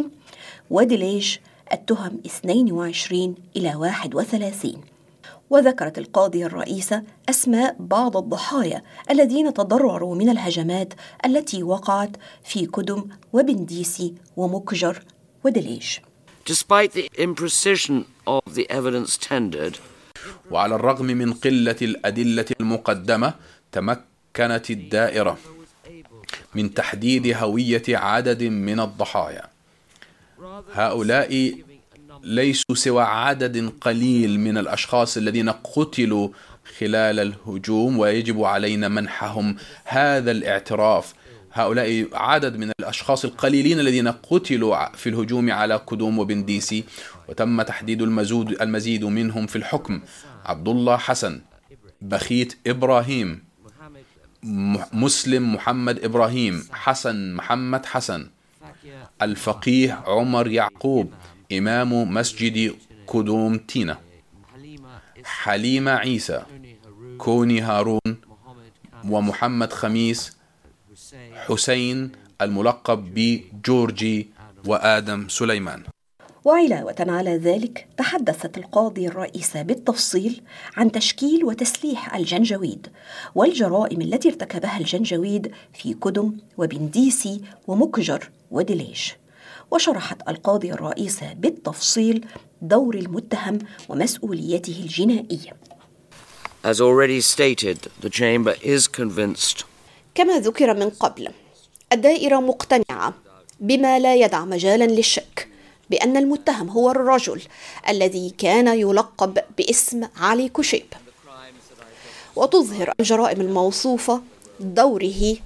ودليج التهم 22 إلى 31. وذكرت القاضية الرئيسة أسماء بعض الضحايا الذين تضرروا من الهجمات التي وقعت في كدم وبنديسي ومكجر ودليج. Despite the imprecision of the evidence tendered, وعلى الرغم من قلة الأدلة المقدمة، تمكنت الدائرة من تحديد هوية عدد من الضحايا. هؤلاء ليسوا سوى عدد قليل من الأشخاص الذين قتلوا خلال الهجوم، ويجب علينا منحهم هذا الاعتراف. هؤلاء عدد من الأشخاص القليلين الذين قتلوا في الهجوم على كدوم وبنديسي، وتم تحديد المزيد منهم في الحكم: عبد الله حسن، بخيت إبراهيم، مسلم محمد إبراهيم، حسن محمد حسن، الفقيه عمر يعقوب إمام مسجد كدوم تينا، حليمة عيسى، كوني هارون، ومحمد خميس، حسين الملقب بجورجي، وآدم سليمان. وعلاوة على ذلك تحدثت القاضية الرئيسة بالتفصيل عن تشكيل وتسليح الجنجويد والجرائم التي ارتكبها الجنجويد في كدم وبنديسي ومكجر ودليج. وشرحت القاضية الرئيسة بالتفصيل دور المتهم ومسؤوليته الجنائية. As already stated, the chamber is convinced. كما ذكر من قبل، الدائرة مقتنعة بما لا يدع مجالا للشك بأن المتهم هو الرجل الذي كان يلقب باسم علي كشيب، وتظهر الجرائم الموصوفة دوره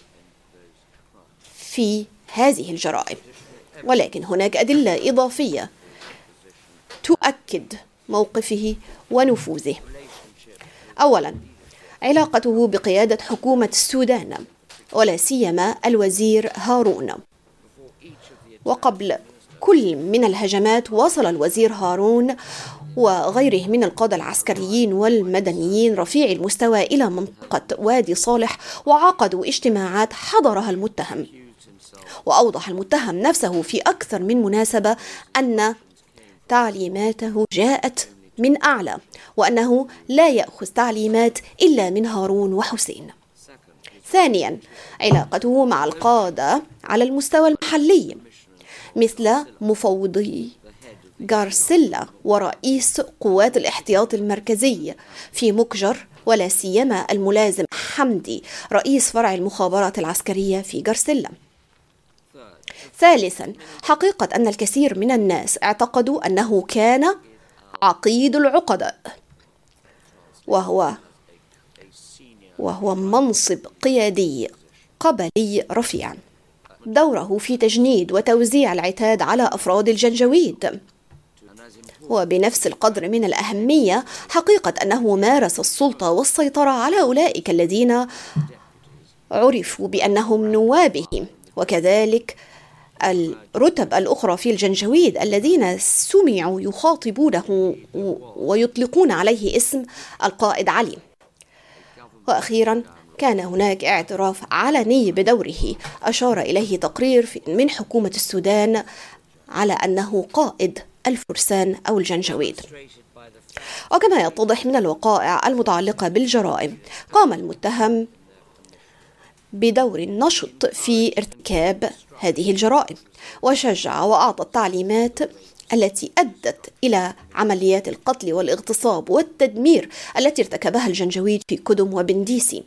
في هذه الجرائم. ولكن هناك أدلة إضافية تؤكد موقفه ونفوذه. أولاً، علاقته بقيادة حكومة السودان، ولا سيما الوزير هارون. وقبل كل من الهجمات وصل الوزير هارون وغيره من القادة العسكريين والمدنيين رفيع المستوى إلى منطقة وادي صالح، وعقدوا اجتماعات حضرها المتهم. وأوضح المتهم نفسه في أكثر من مناسبة أن تعليماته جاءت من أعلى، وأنه لا يأخذ تعليمات إلا من هارون وحسين. ثانياً، علاقته مع القادة على المستوى المحلي مثل مفوضي غارسيلا ورئيس قوات الاحتياط المركزي في مكجر، ولا سيما الملازم حمدي رئيس فرع المخابرات العسكرية في غارسيلا. ثالثاً، حقيقة أن الكثير من الناس اعتقدوا أنه كان عقيد العقداء، وهو منصب قيادي قبلي رفيع. دوره في تجنيد وتوزيع العتاد على أفراد الجنجويد، وبنفس القدر من الأهمية حقيقة أنه مارس السلطة والسيطرة على أولئك الذين عرفوا بأنهم نوابه، وكذلك الرتب الأخرى في الجنجويد الذين سمعوا يخاطبونه ويطلقون عليه اسم القائد علي. وأخيراً، كان هناك اعتراف علني بدوره أشار إليه تقرير من حكومة السودان على أنه قائد الفرسان أو الجنجويد. وكما يتضح من الوقائع المتعلقة بالجرائم، قام المتهم بدور نشط في ارتكاب هذه الجرائم، وشجع وأعطى التعليمات التي أدت إلى عمليات القتل والاغتصاب والتدمير التي ارتكبها الجنجويد في كدم وبنديسي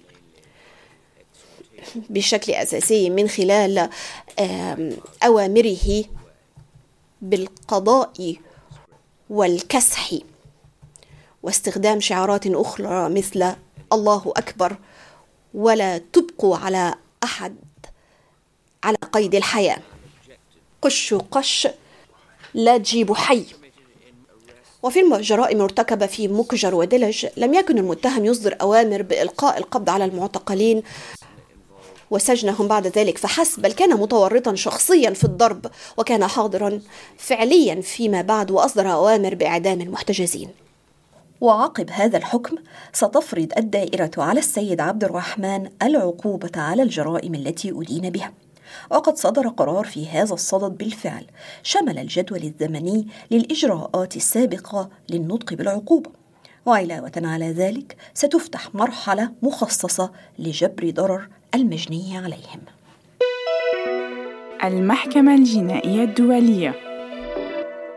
بشكل أساسي من خلال أوامره بالقضاء والكسح واستخدام شعارات أخرى مثل الله أكبر ولا تبقوا على أحد على قيد الحياة، قش قش لا تجيبوا حي. وفي الجرائم المرتكبة في مكجر ودلج لم يكن المتهم يصدر أوامر بإلقاء القبض على المعتقلين وسجنهم بعد ذلك فحسب، بل كان متورطا شخصيا في الضرب، وكان حاضرا فعليا فيما بعد وأصدر أوامر بإعدام المحتجزين. وعقب هذا الحكم ستفرض الدائرة على السيد عبد الرحمن العقوبة على الجرائم التي أدين بها، وقد صدر قرار في هذا الصدد بالفعل شمل الجدول الزمني للإجراءات السابقة للنطق بالعقوبة. وعلاوة على ذلك ستفتح مرحلة مخصصة لجبر ضرر المجني عليهم. المحكمة الجنائية الدولية.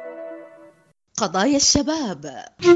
قضايا الشباب.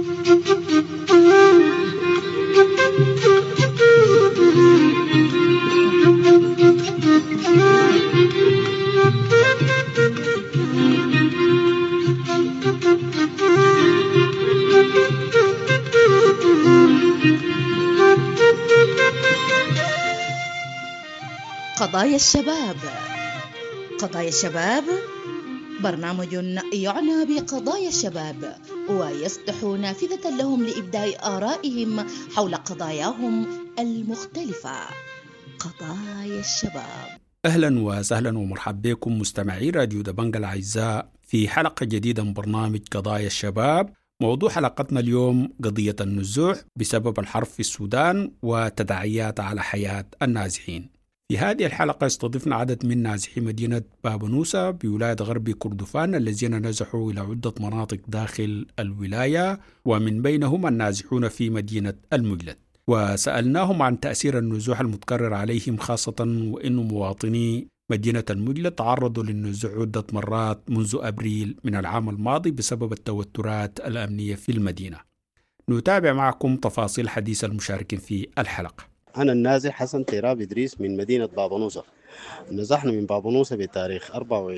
قضايا الشباب. قضايا الشباب برنامج يعنى بقضايا الشباب ويفتح نافذة لهم لإبداء آرائهم حول قضاياهم المختلفة. قضايا الشباب. أهلا وسهلا ومرحبا بكم مستمعي راديو دبنجة الأعزاء في حلقة جديدة من برنامج قضايا الشباب. موضوع حلقتنا اليوم قضية النزوح بسبب الحرب في السودان وتداعيات على حياة النازحين. في هذه الحلقة استضفنا عدد من نازحي مدينة بابنوسة بولاية غرب كردفان الذين نزحوا إلى عدة مناطق داخل الولاية، ومن بينهم النازحون في مدينة المجلد، وسألناهم عن تأثير النزوح المتكرر عليهم، خاصة وإن مواطني مدينة المجلد تعرضوا للنزوح عدة مرات منذ أبريل من العام الماضي بسبب التوترات الأمنية في المدينة. نتابع معكم تفاصيل حديث المشاركين في الحلقة. أنا النازح حسن تيراب إدريس من مدينة بابنوسة. نزحنا من بابنوسة بتاريخ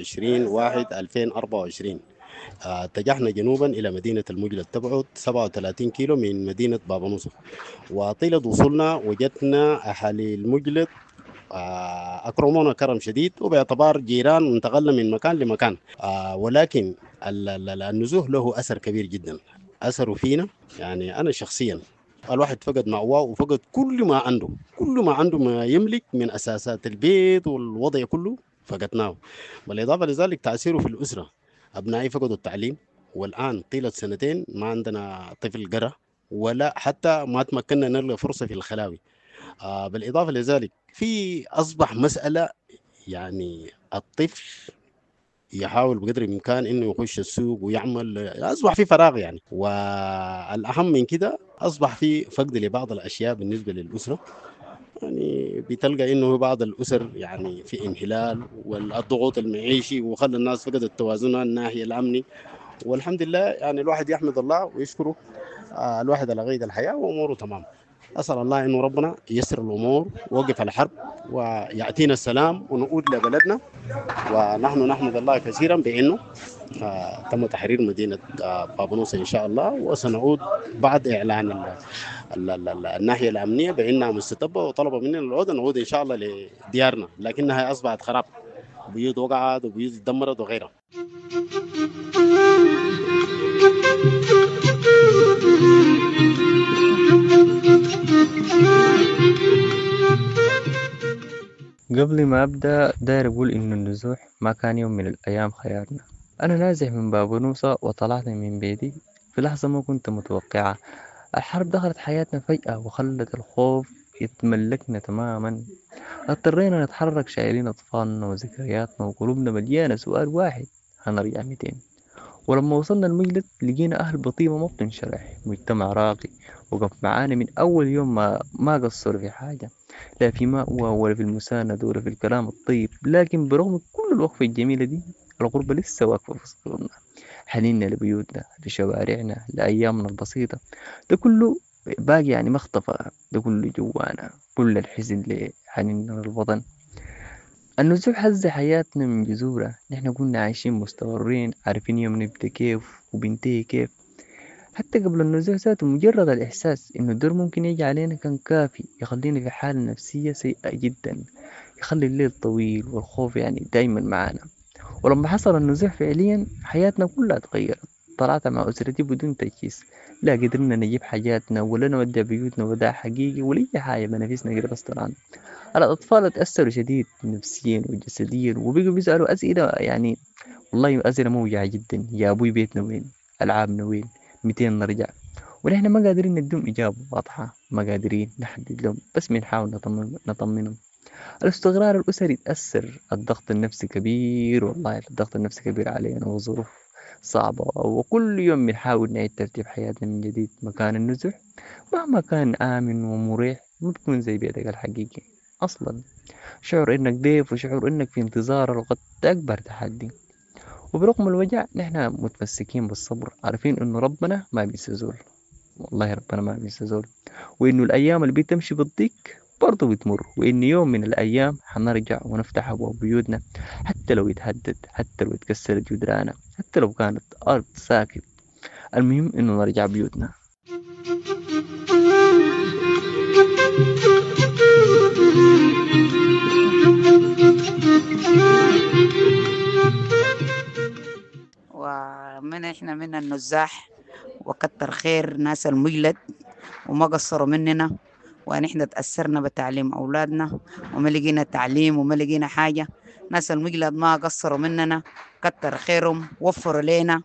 24/1/2024. اتجهنا جنوبا إلى مدينة المجلد، تبعد 37 كيلو من مدينة بابنوسة. وطيلة وصولنا وجدنا أهالي المجلد أكرمونا كرم شديد، وباعتبار جيران انتقلنا من مكان لمكان. ولكن النزوح له أثر كبير جدا، أثره فينا. يعني أنا شخصيا الواحد فقد مأواه وفقد كل ما عنده ما يملك من أساسات البيت والوضع كله فقدناه. بالإضافة لذلك تأثيره في الأسرة، أبنائي فقدوا التعليم، والآن طيلة 2 ما عندنا طفل قرأ ولا حتى ما تمكننا نلقى فرصة في الخلاوي. بالإضافة لذلك في أصبح مسألة، يعني الطفل يحاول بقدر الإمكان إنه يخش السوق ويعمل، أصبح في فراغ يعني. والأهم من كده أصبح في فقد لبعض الأشياء بالنسبة للأسرة. يعني بتلقى إنه بعض الأسر يعني في انحلال، والضغوط المعيشي وخلى الناس فقدت التوازن الناحية الأمني. والحمد لله يعني الواحد يحمد الله ويشكره، الواحد على قيد الحياة وأموره تمام. أسأل الله إنه ربنا ييسر الأمور ووقف الحرب ويأتينا السلام ونعود لبلدنا. ونحن نحمد الله كثيرا بأنه تم تحرير مدينة بابنوسة إن شاء الله، وسنعود بعد إعلان الناحية الأمنية بأنها مستتبة وطلب مننا العودة، نعود إن شاء الله لديارنا، لكنها أصبحت خراب، بيوت وقعت وبيوت دمرت وغيرها. قبل ما أبدأ داير أقول إنه النزوح ما كان يوم من الأيام خيارنا. أنا نازح من بابنوسة وطلعت من بيتي في لحظة ما كنت متوقعة. الحرب دخلت حياتنا فجأة وخلت الخوف يتملكنا تماما. اضطرينا نتحرك شايلين أطفالنا وذكرياتنا وقلوبنا مليانة سؤال واحد: هنرجع 200؟ ولما وصلنا المجلد لقينا أهل بطيمة ما بتنشرح، مجتمع راقي وقف معانا من أول يوم، ما قصر في حاجة، لا في مأوى ولا في المساندة ولا في الكلام الطيب. لكن برغم كل الوقفة الجميلة دي، الغربة لسه واقفة في صدورنا، حنيننا لبيوتنا، لشوارعنا، لأيامنا البسيطة. ده كله باقي يعني ما اختفى، ده كله جوانا، كل الحزن لحنيننا للوطن. النزوح هز حياتنا من جذورها. نحن كنا عايشين مستقرين، عارفين يوم نبدأ كيف وبنتهي كيف. حتى قبل النزوح ذاته مجرد الإحساس إنه الدور ممكن يجي علينا كان كافي يخلينا في حالة نفسية سيئة جدا، يخلي الليل طويل والخوف يعني دايما معانا. ولما حصل النزوح فعليا حياتنا كلها تغيرت. طلعت مع أسرتي بدون تجهيز، لا قدرنا نجيب حاجاتنا ولا نودع بيوتنا وداع حقيقي ولا أي حاجة بنفسنا قدر استران. الأطفال تأثروا شديد نفسيا وجسديا، وبقوا بيسألوا أسئلة، يعني والله أسئلة موجعة جدا: يا أبوي بيتنا وين؟ ألعابنا وين؟ 200 نرجع؟ ونحن ما قادرين نديهم إجابة واضحة، ما قادرين نحدد لهم، بس بنحاول نطمنهم. الاستقرار الأسري تأثر، الضغط النفسي كبير، والله الضغط النفسي كبير علينا وظروف صعبة، وكل يوم بنحاول نعيد ترتيب حياتنا من جديد. مكان النزوح مهما كان آمن ومريح ما بكون زي بيتك الحقيقي أصلا. شعور إنك ضيف وشعور إنك في انتظار الغد أكبر تحدي. وبرغم الوجع نحن متمسكين بالصبر، عارفين إنه ربنا ما بينسى، والله ربنا ما بينسى زول، وإنه الأيام اللي بتمشي بالضيق برضه بتمر، وإن يوم من الأيام حنرجع ونفتح أبواب بيوتنا، حتى لو يتهدد، حتى لو اتكسرت جدرانها، حتى لو كانت أرض ساكت، المهم إنه نرجع بيوتنا. ومن احنا من النزاح، وكتر خير ناس المجلد وما قصروا مننا، ونحن تأثرنا بتعليم أولادنا وما لقينا تعليم وما لقينا حاجة. ناس المجلد ما قصروا مننا، كتر خيرهم، وفروا لنا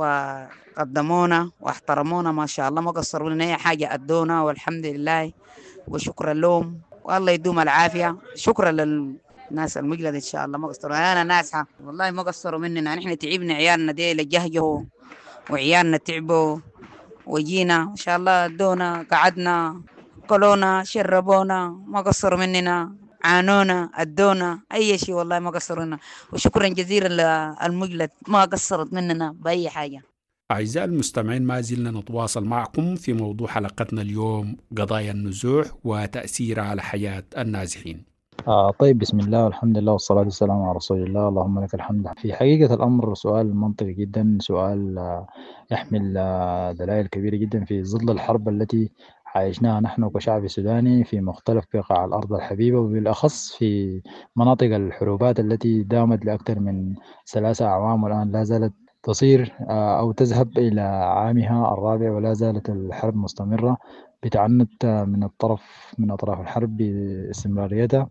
وقدمونا واحترمونا ما شاء الله، ما قصروا لنا أي حاجة، أدونا والحمد لله وشكرا لهم، والله يدوم العافية. شكرا للناس المجلد إن شاء الله ما قصروا. أنا ناسها والله ما قصروا مننا، نحن تعبنا، عيالنا دي لجهجوا وعيالنا تعبوا وجينا إن شاء الله، ادونا، قعدنا، كلونا، شربونا، ما قصروا مننا، عانونا، ادونا اي شيء، والله ما قصروا لنا، وشكرا جزيلا للمجلد ما قصرت مننا باي حاجه. أعزائي المستمعين، ما زلنا نتواصل معكم في موضوع حلقتنا اليوم، قضايا النزوح وتأثيرها على حياة النازحين. طيب، بسم الله والحمد لله والصلاة والسلام على رسول الله، اللهم لك الحمد. في حقيقة الأمر سؤال منطقي جدا، سؤال يحمل دلائل كبيرة جدا في ظل الحرب التي عايشناها نحن كشعب سوداني في مختلف بقاع الأرض الحبيبة، وبالأخص في مناطق الحروبات التي دامت لأكثر من 3 أعوام والآن لا زالت تصير أو تذهب إلى عامها الرابع، ولا زالت الحرب مستمرة بتعنت من أطراف الحرب باستمراريتها.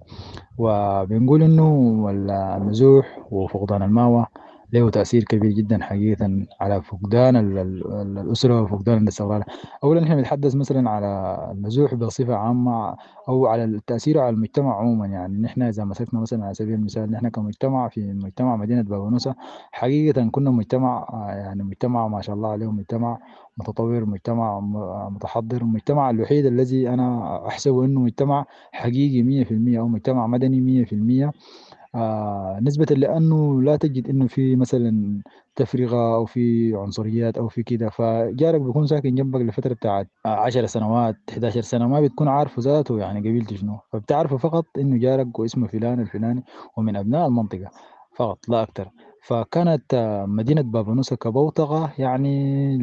وبنقول إنه النزوح وفقدان المأوى له تأثير كبير جدا حقيقة على فقدان الأسرة وفقدان الاستقرار. أولا نحن بنتحدث مثلا على النزوح بصفة عامة أو على التأثير على المجتمع عموما. يعني نحن إذا مسكنا مثلا على سبيل المثال، نحن كمجتمع في مجتمع مدينة بابونوسا حقيقة كنا مجتمع يعني مجتمع ما شاء الله عليه، مجتمع متطور، مجتمع متحضر، المجتمع الوحيد الذي أنا أحسبه أنه مجتمع حقيقي 100% أو مجتمع مدني 100%. نسبة لأنه لا تجد إنه في مثلا تفرقة أو في عنصريات أو في كده، فجارك بيكون ساكن جنبك لفترة بتاعت 10 سنوات 11 سنة ما بتكون عارفه ذاته يعني قبيلته شنو، فبتعرفه فقط إنه جارك واسمه فلان الفلاني ومن أبناء المنطقة فقط لا أكتر. فكانت مدينة بابونوسا كبوتقة يعني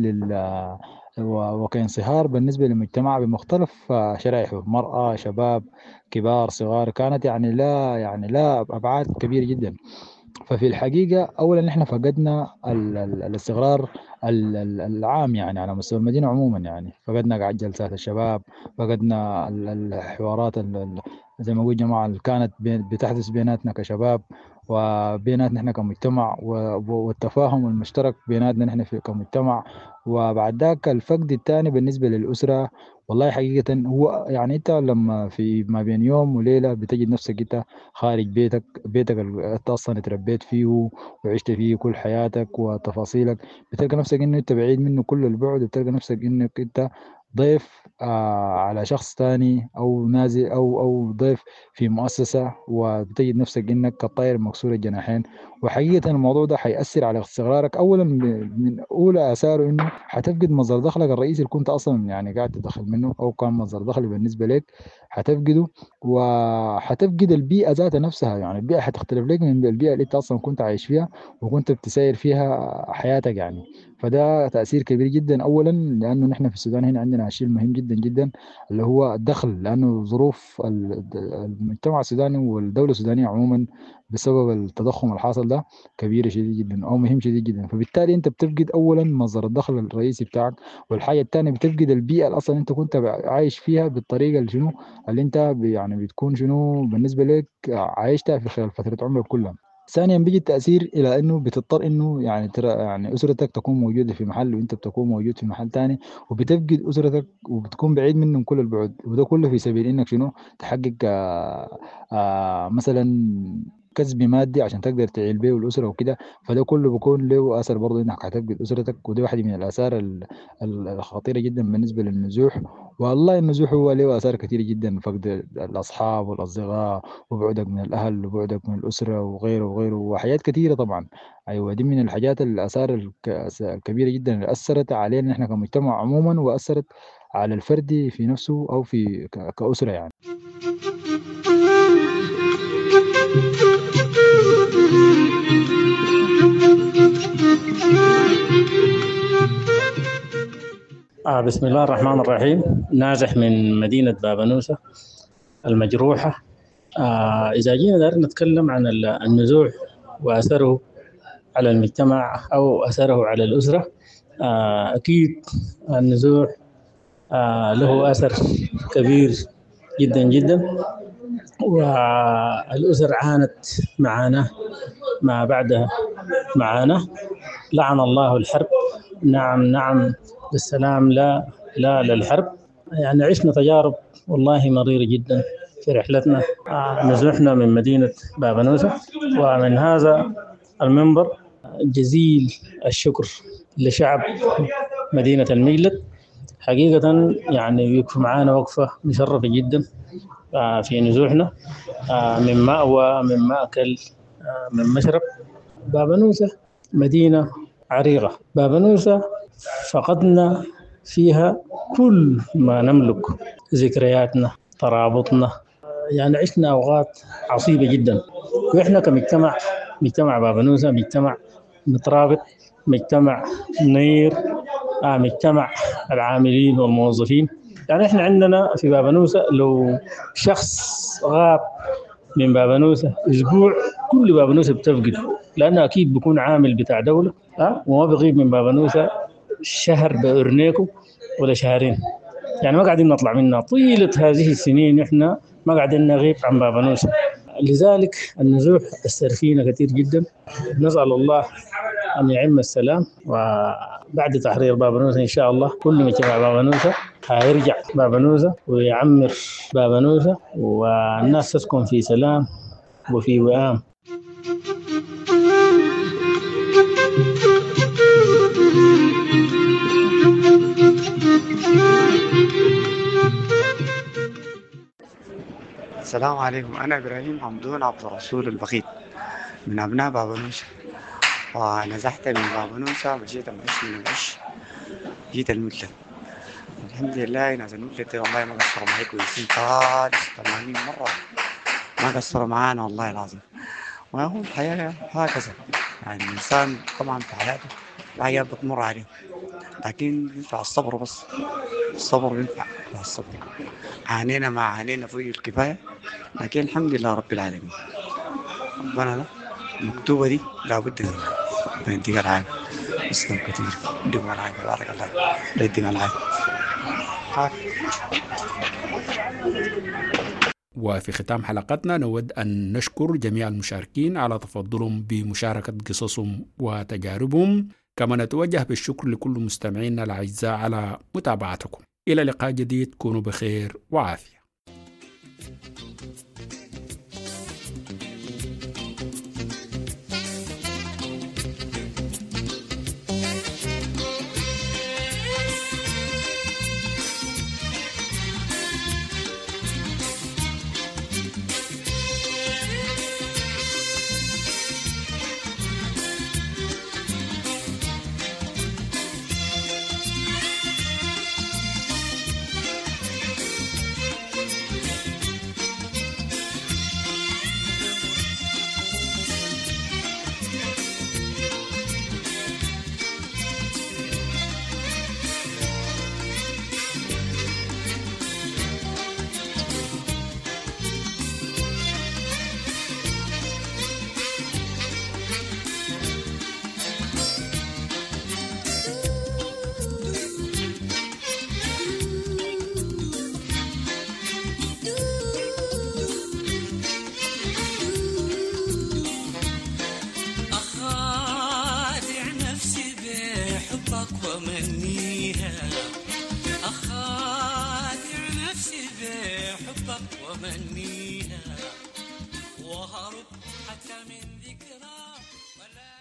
وكانصهار بالنسبة للمجتمع بمختلف شرائحه، مرأة، شباب، كبار، صغار، كانت يعني لا أبعاد كبيرة جدا. ففي الحقيقة أولا نحن فقدنا الاستقرار العام يعني على مستوى المدينة عموما، يعني فقدنا جلسات الشباب، فقدنا الحوارات زي ما قلت جماعة اللي كانت بتحدث بيناتنا كشباب وبيناتنا نحن كمجتمع، والتفاهم المشترك بيناتنا نحن كمجتمع. وبعد ذاك الفقد الثاني بالنسبة للأسرة، والله حقيقة هو يعني أنت لما في ما بين يوم وليلة بتجد نفسك أنت خارج بيتك اللي أنت أصلا اتربيت فيه وعشت فيه كل حياتك وتفاصيلك، بتلقى نفسك إنه أنت بعيد منه كل البعد، بتلقى نفسك إنك أنت ضيف على شخص تاني أو نازل أو ضيف في مؤسسة، وبتجد نفسك إنك كطير مكسور الجناحين. وحقيقة الموضوع ده حيأثر على استقرارك. أولا من أولى آثاره إنه حتفقد مصدر دخلك الرئيسي اللي كنت أصلا يعني قاعد تدخل منه أو كان مصدر دخل بالنسبة لك، حتفقده. وحتفقد البيئة ذاتها نفسها، يعني البيئة حتختلف لك من البيئة اللي أنت أصلا كنت عايش فيها وكنت بتسير فيها حياتك يعني. فده تأثير كبير جدا. أولا لأنه نحن في السودان هنا عندنا شيء مهم جدا جدا اللي هو الدخل، لأنه ظروف المجتمع السوداني والدولة السودانية عموما بسبب التضخم الحاصل ده كبيرة شديد جدا أو مهم شديد جدا. فبالتالي أنت بتفقد أولا مصدر الدخل الرئيسي بتاعك، والحاجة الثانية بتفقد البيئة اللي أصلا أنت كنت عايش فيها بالطريقة اللي شنو اللي أنت يعني بتكون شنو بالنسبة لك عايشتها في خلال فترة عمرك كلها. ثانيا بيجي التأثير إلى إنه بتضطر إنه يعني ترى يعني أسرتك تكون موجودة في محل وأنت بتكون موجود في محل تاني، وبتفقد أسرتك وبتكون بعيد منهم كل البعد، وده كله في سبيل إنك شنو تحقق مثلا كسب مادي عشان تقدر تعيل بيه الأسرة وكده، فده كله بيكون له أثر برضه إنك هتفقد أسرتك، ودي واحدة من الآثار الخطيرة جدا بالنسبة للنزوح. والله النزوح هو له آثار كثيرة جدا، فقد الأصحاب والأصدقاء وبعدك من الأهل وبعدك من الأسرة وغيره وغيره وحاجات كثيرة طبعا. أيوة دي من الحاجات الآثار الكبيرة جدا اللي أثرت علينا إحنا كمجتمع عموما، وأثرت على الفرد في نفسه أو في كأسرة يعني. بسم الله الرحمن الرحيم. نازح من مدينة بابنوسة المجروحة. إذا جينا نتكلم عن النزوح وأثره على المجتمع أو أثره على الأسرة، أكيد النزوح له أثر كبير جدا جدا، والأسر عانت معاناة ما بعدها معاناة. لعن الله الحرب. نعم بالسلام، لا للحرب. يعني عشنا تجارب والله مريرة جدا في رحلتنا. نزحنا من مدينة بابنوسة، ومن هذا المنبر جزيل الشكر لشعب مدينة المجلد. حقيقة يعني يكفي معانا وقفة مشرفة جدا في نزوحنا من مأوى، من مأكل، من مشرب. بابنوسة مدينة عريقة. بابنوسة فقدنا فيها كل ما نملك، ذكرياتنا، ترابطنا. يعني عشنا أوقات عصيبة جدا، وإحنا كمجتمع، مجتمع بابنوسة مجتمع مترابط، مجتمع نير، مجتمع العاملين والموظفين. يعني إحنا عندنا في بابنوسة لو شخص غاب من بابنوسة أسبوع، كل بابنوسة بتفقد، لأنه أكيد بيكون عامل بتاع دولة وما بغيب من بابنوسة شهر بأرنيكو ولا شهرين. يعني ما قاعدين نطلع منها طيلة هذه السنين، إحنا ما قاعدين نغيب عن بابنوسة. لذلك النزوح أثر فينا كثير جدا. نسأل الله أن يعم السلام، وبعد تحرير بابنوسة إن شاء الله كل مجتمع بابنوسة هيرجع بابنوسة ويعمر بابنوسة، والناس تسكن في سلام وفي وئام. السلام عليكم. أنا إبراهيم حمدون عبد الرسول البخيت من أبناء بابنوسة، ونزحت من بابنوسة وجيت المعش من المعش جيت المدلة. الحمد لله ناس المدلة والله ما قصروا معي كويسين خالص، 80 مرة ما قصروا معانا والله العظيم. وهو الحياة هكذا، يعني الإنسان طبعا في حياته الحياة بتمر عليه، لكن ينفع الصبر بس، الصبر ينفع الصبر. عانينا ما عانينا فوق الكفاية، لكن الحمد لله رب العالمين. ربنا المكتوبة دي لابد منها. يديك العافية. اسلم كثير. يديك العافية. بارك الله. لا يديك العافية. وفي ختام حلقتنا نود أن نشكر جميع المشاركين على تفضلهم بمشاركة قصصهم وتجاربهم، كما نتوجه بالشكر لكل مستمعينا الأعزاء على متابعتكم. إلى لقاء جديد، كونوا بخير وعافية. من ذكرى ولا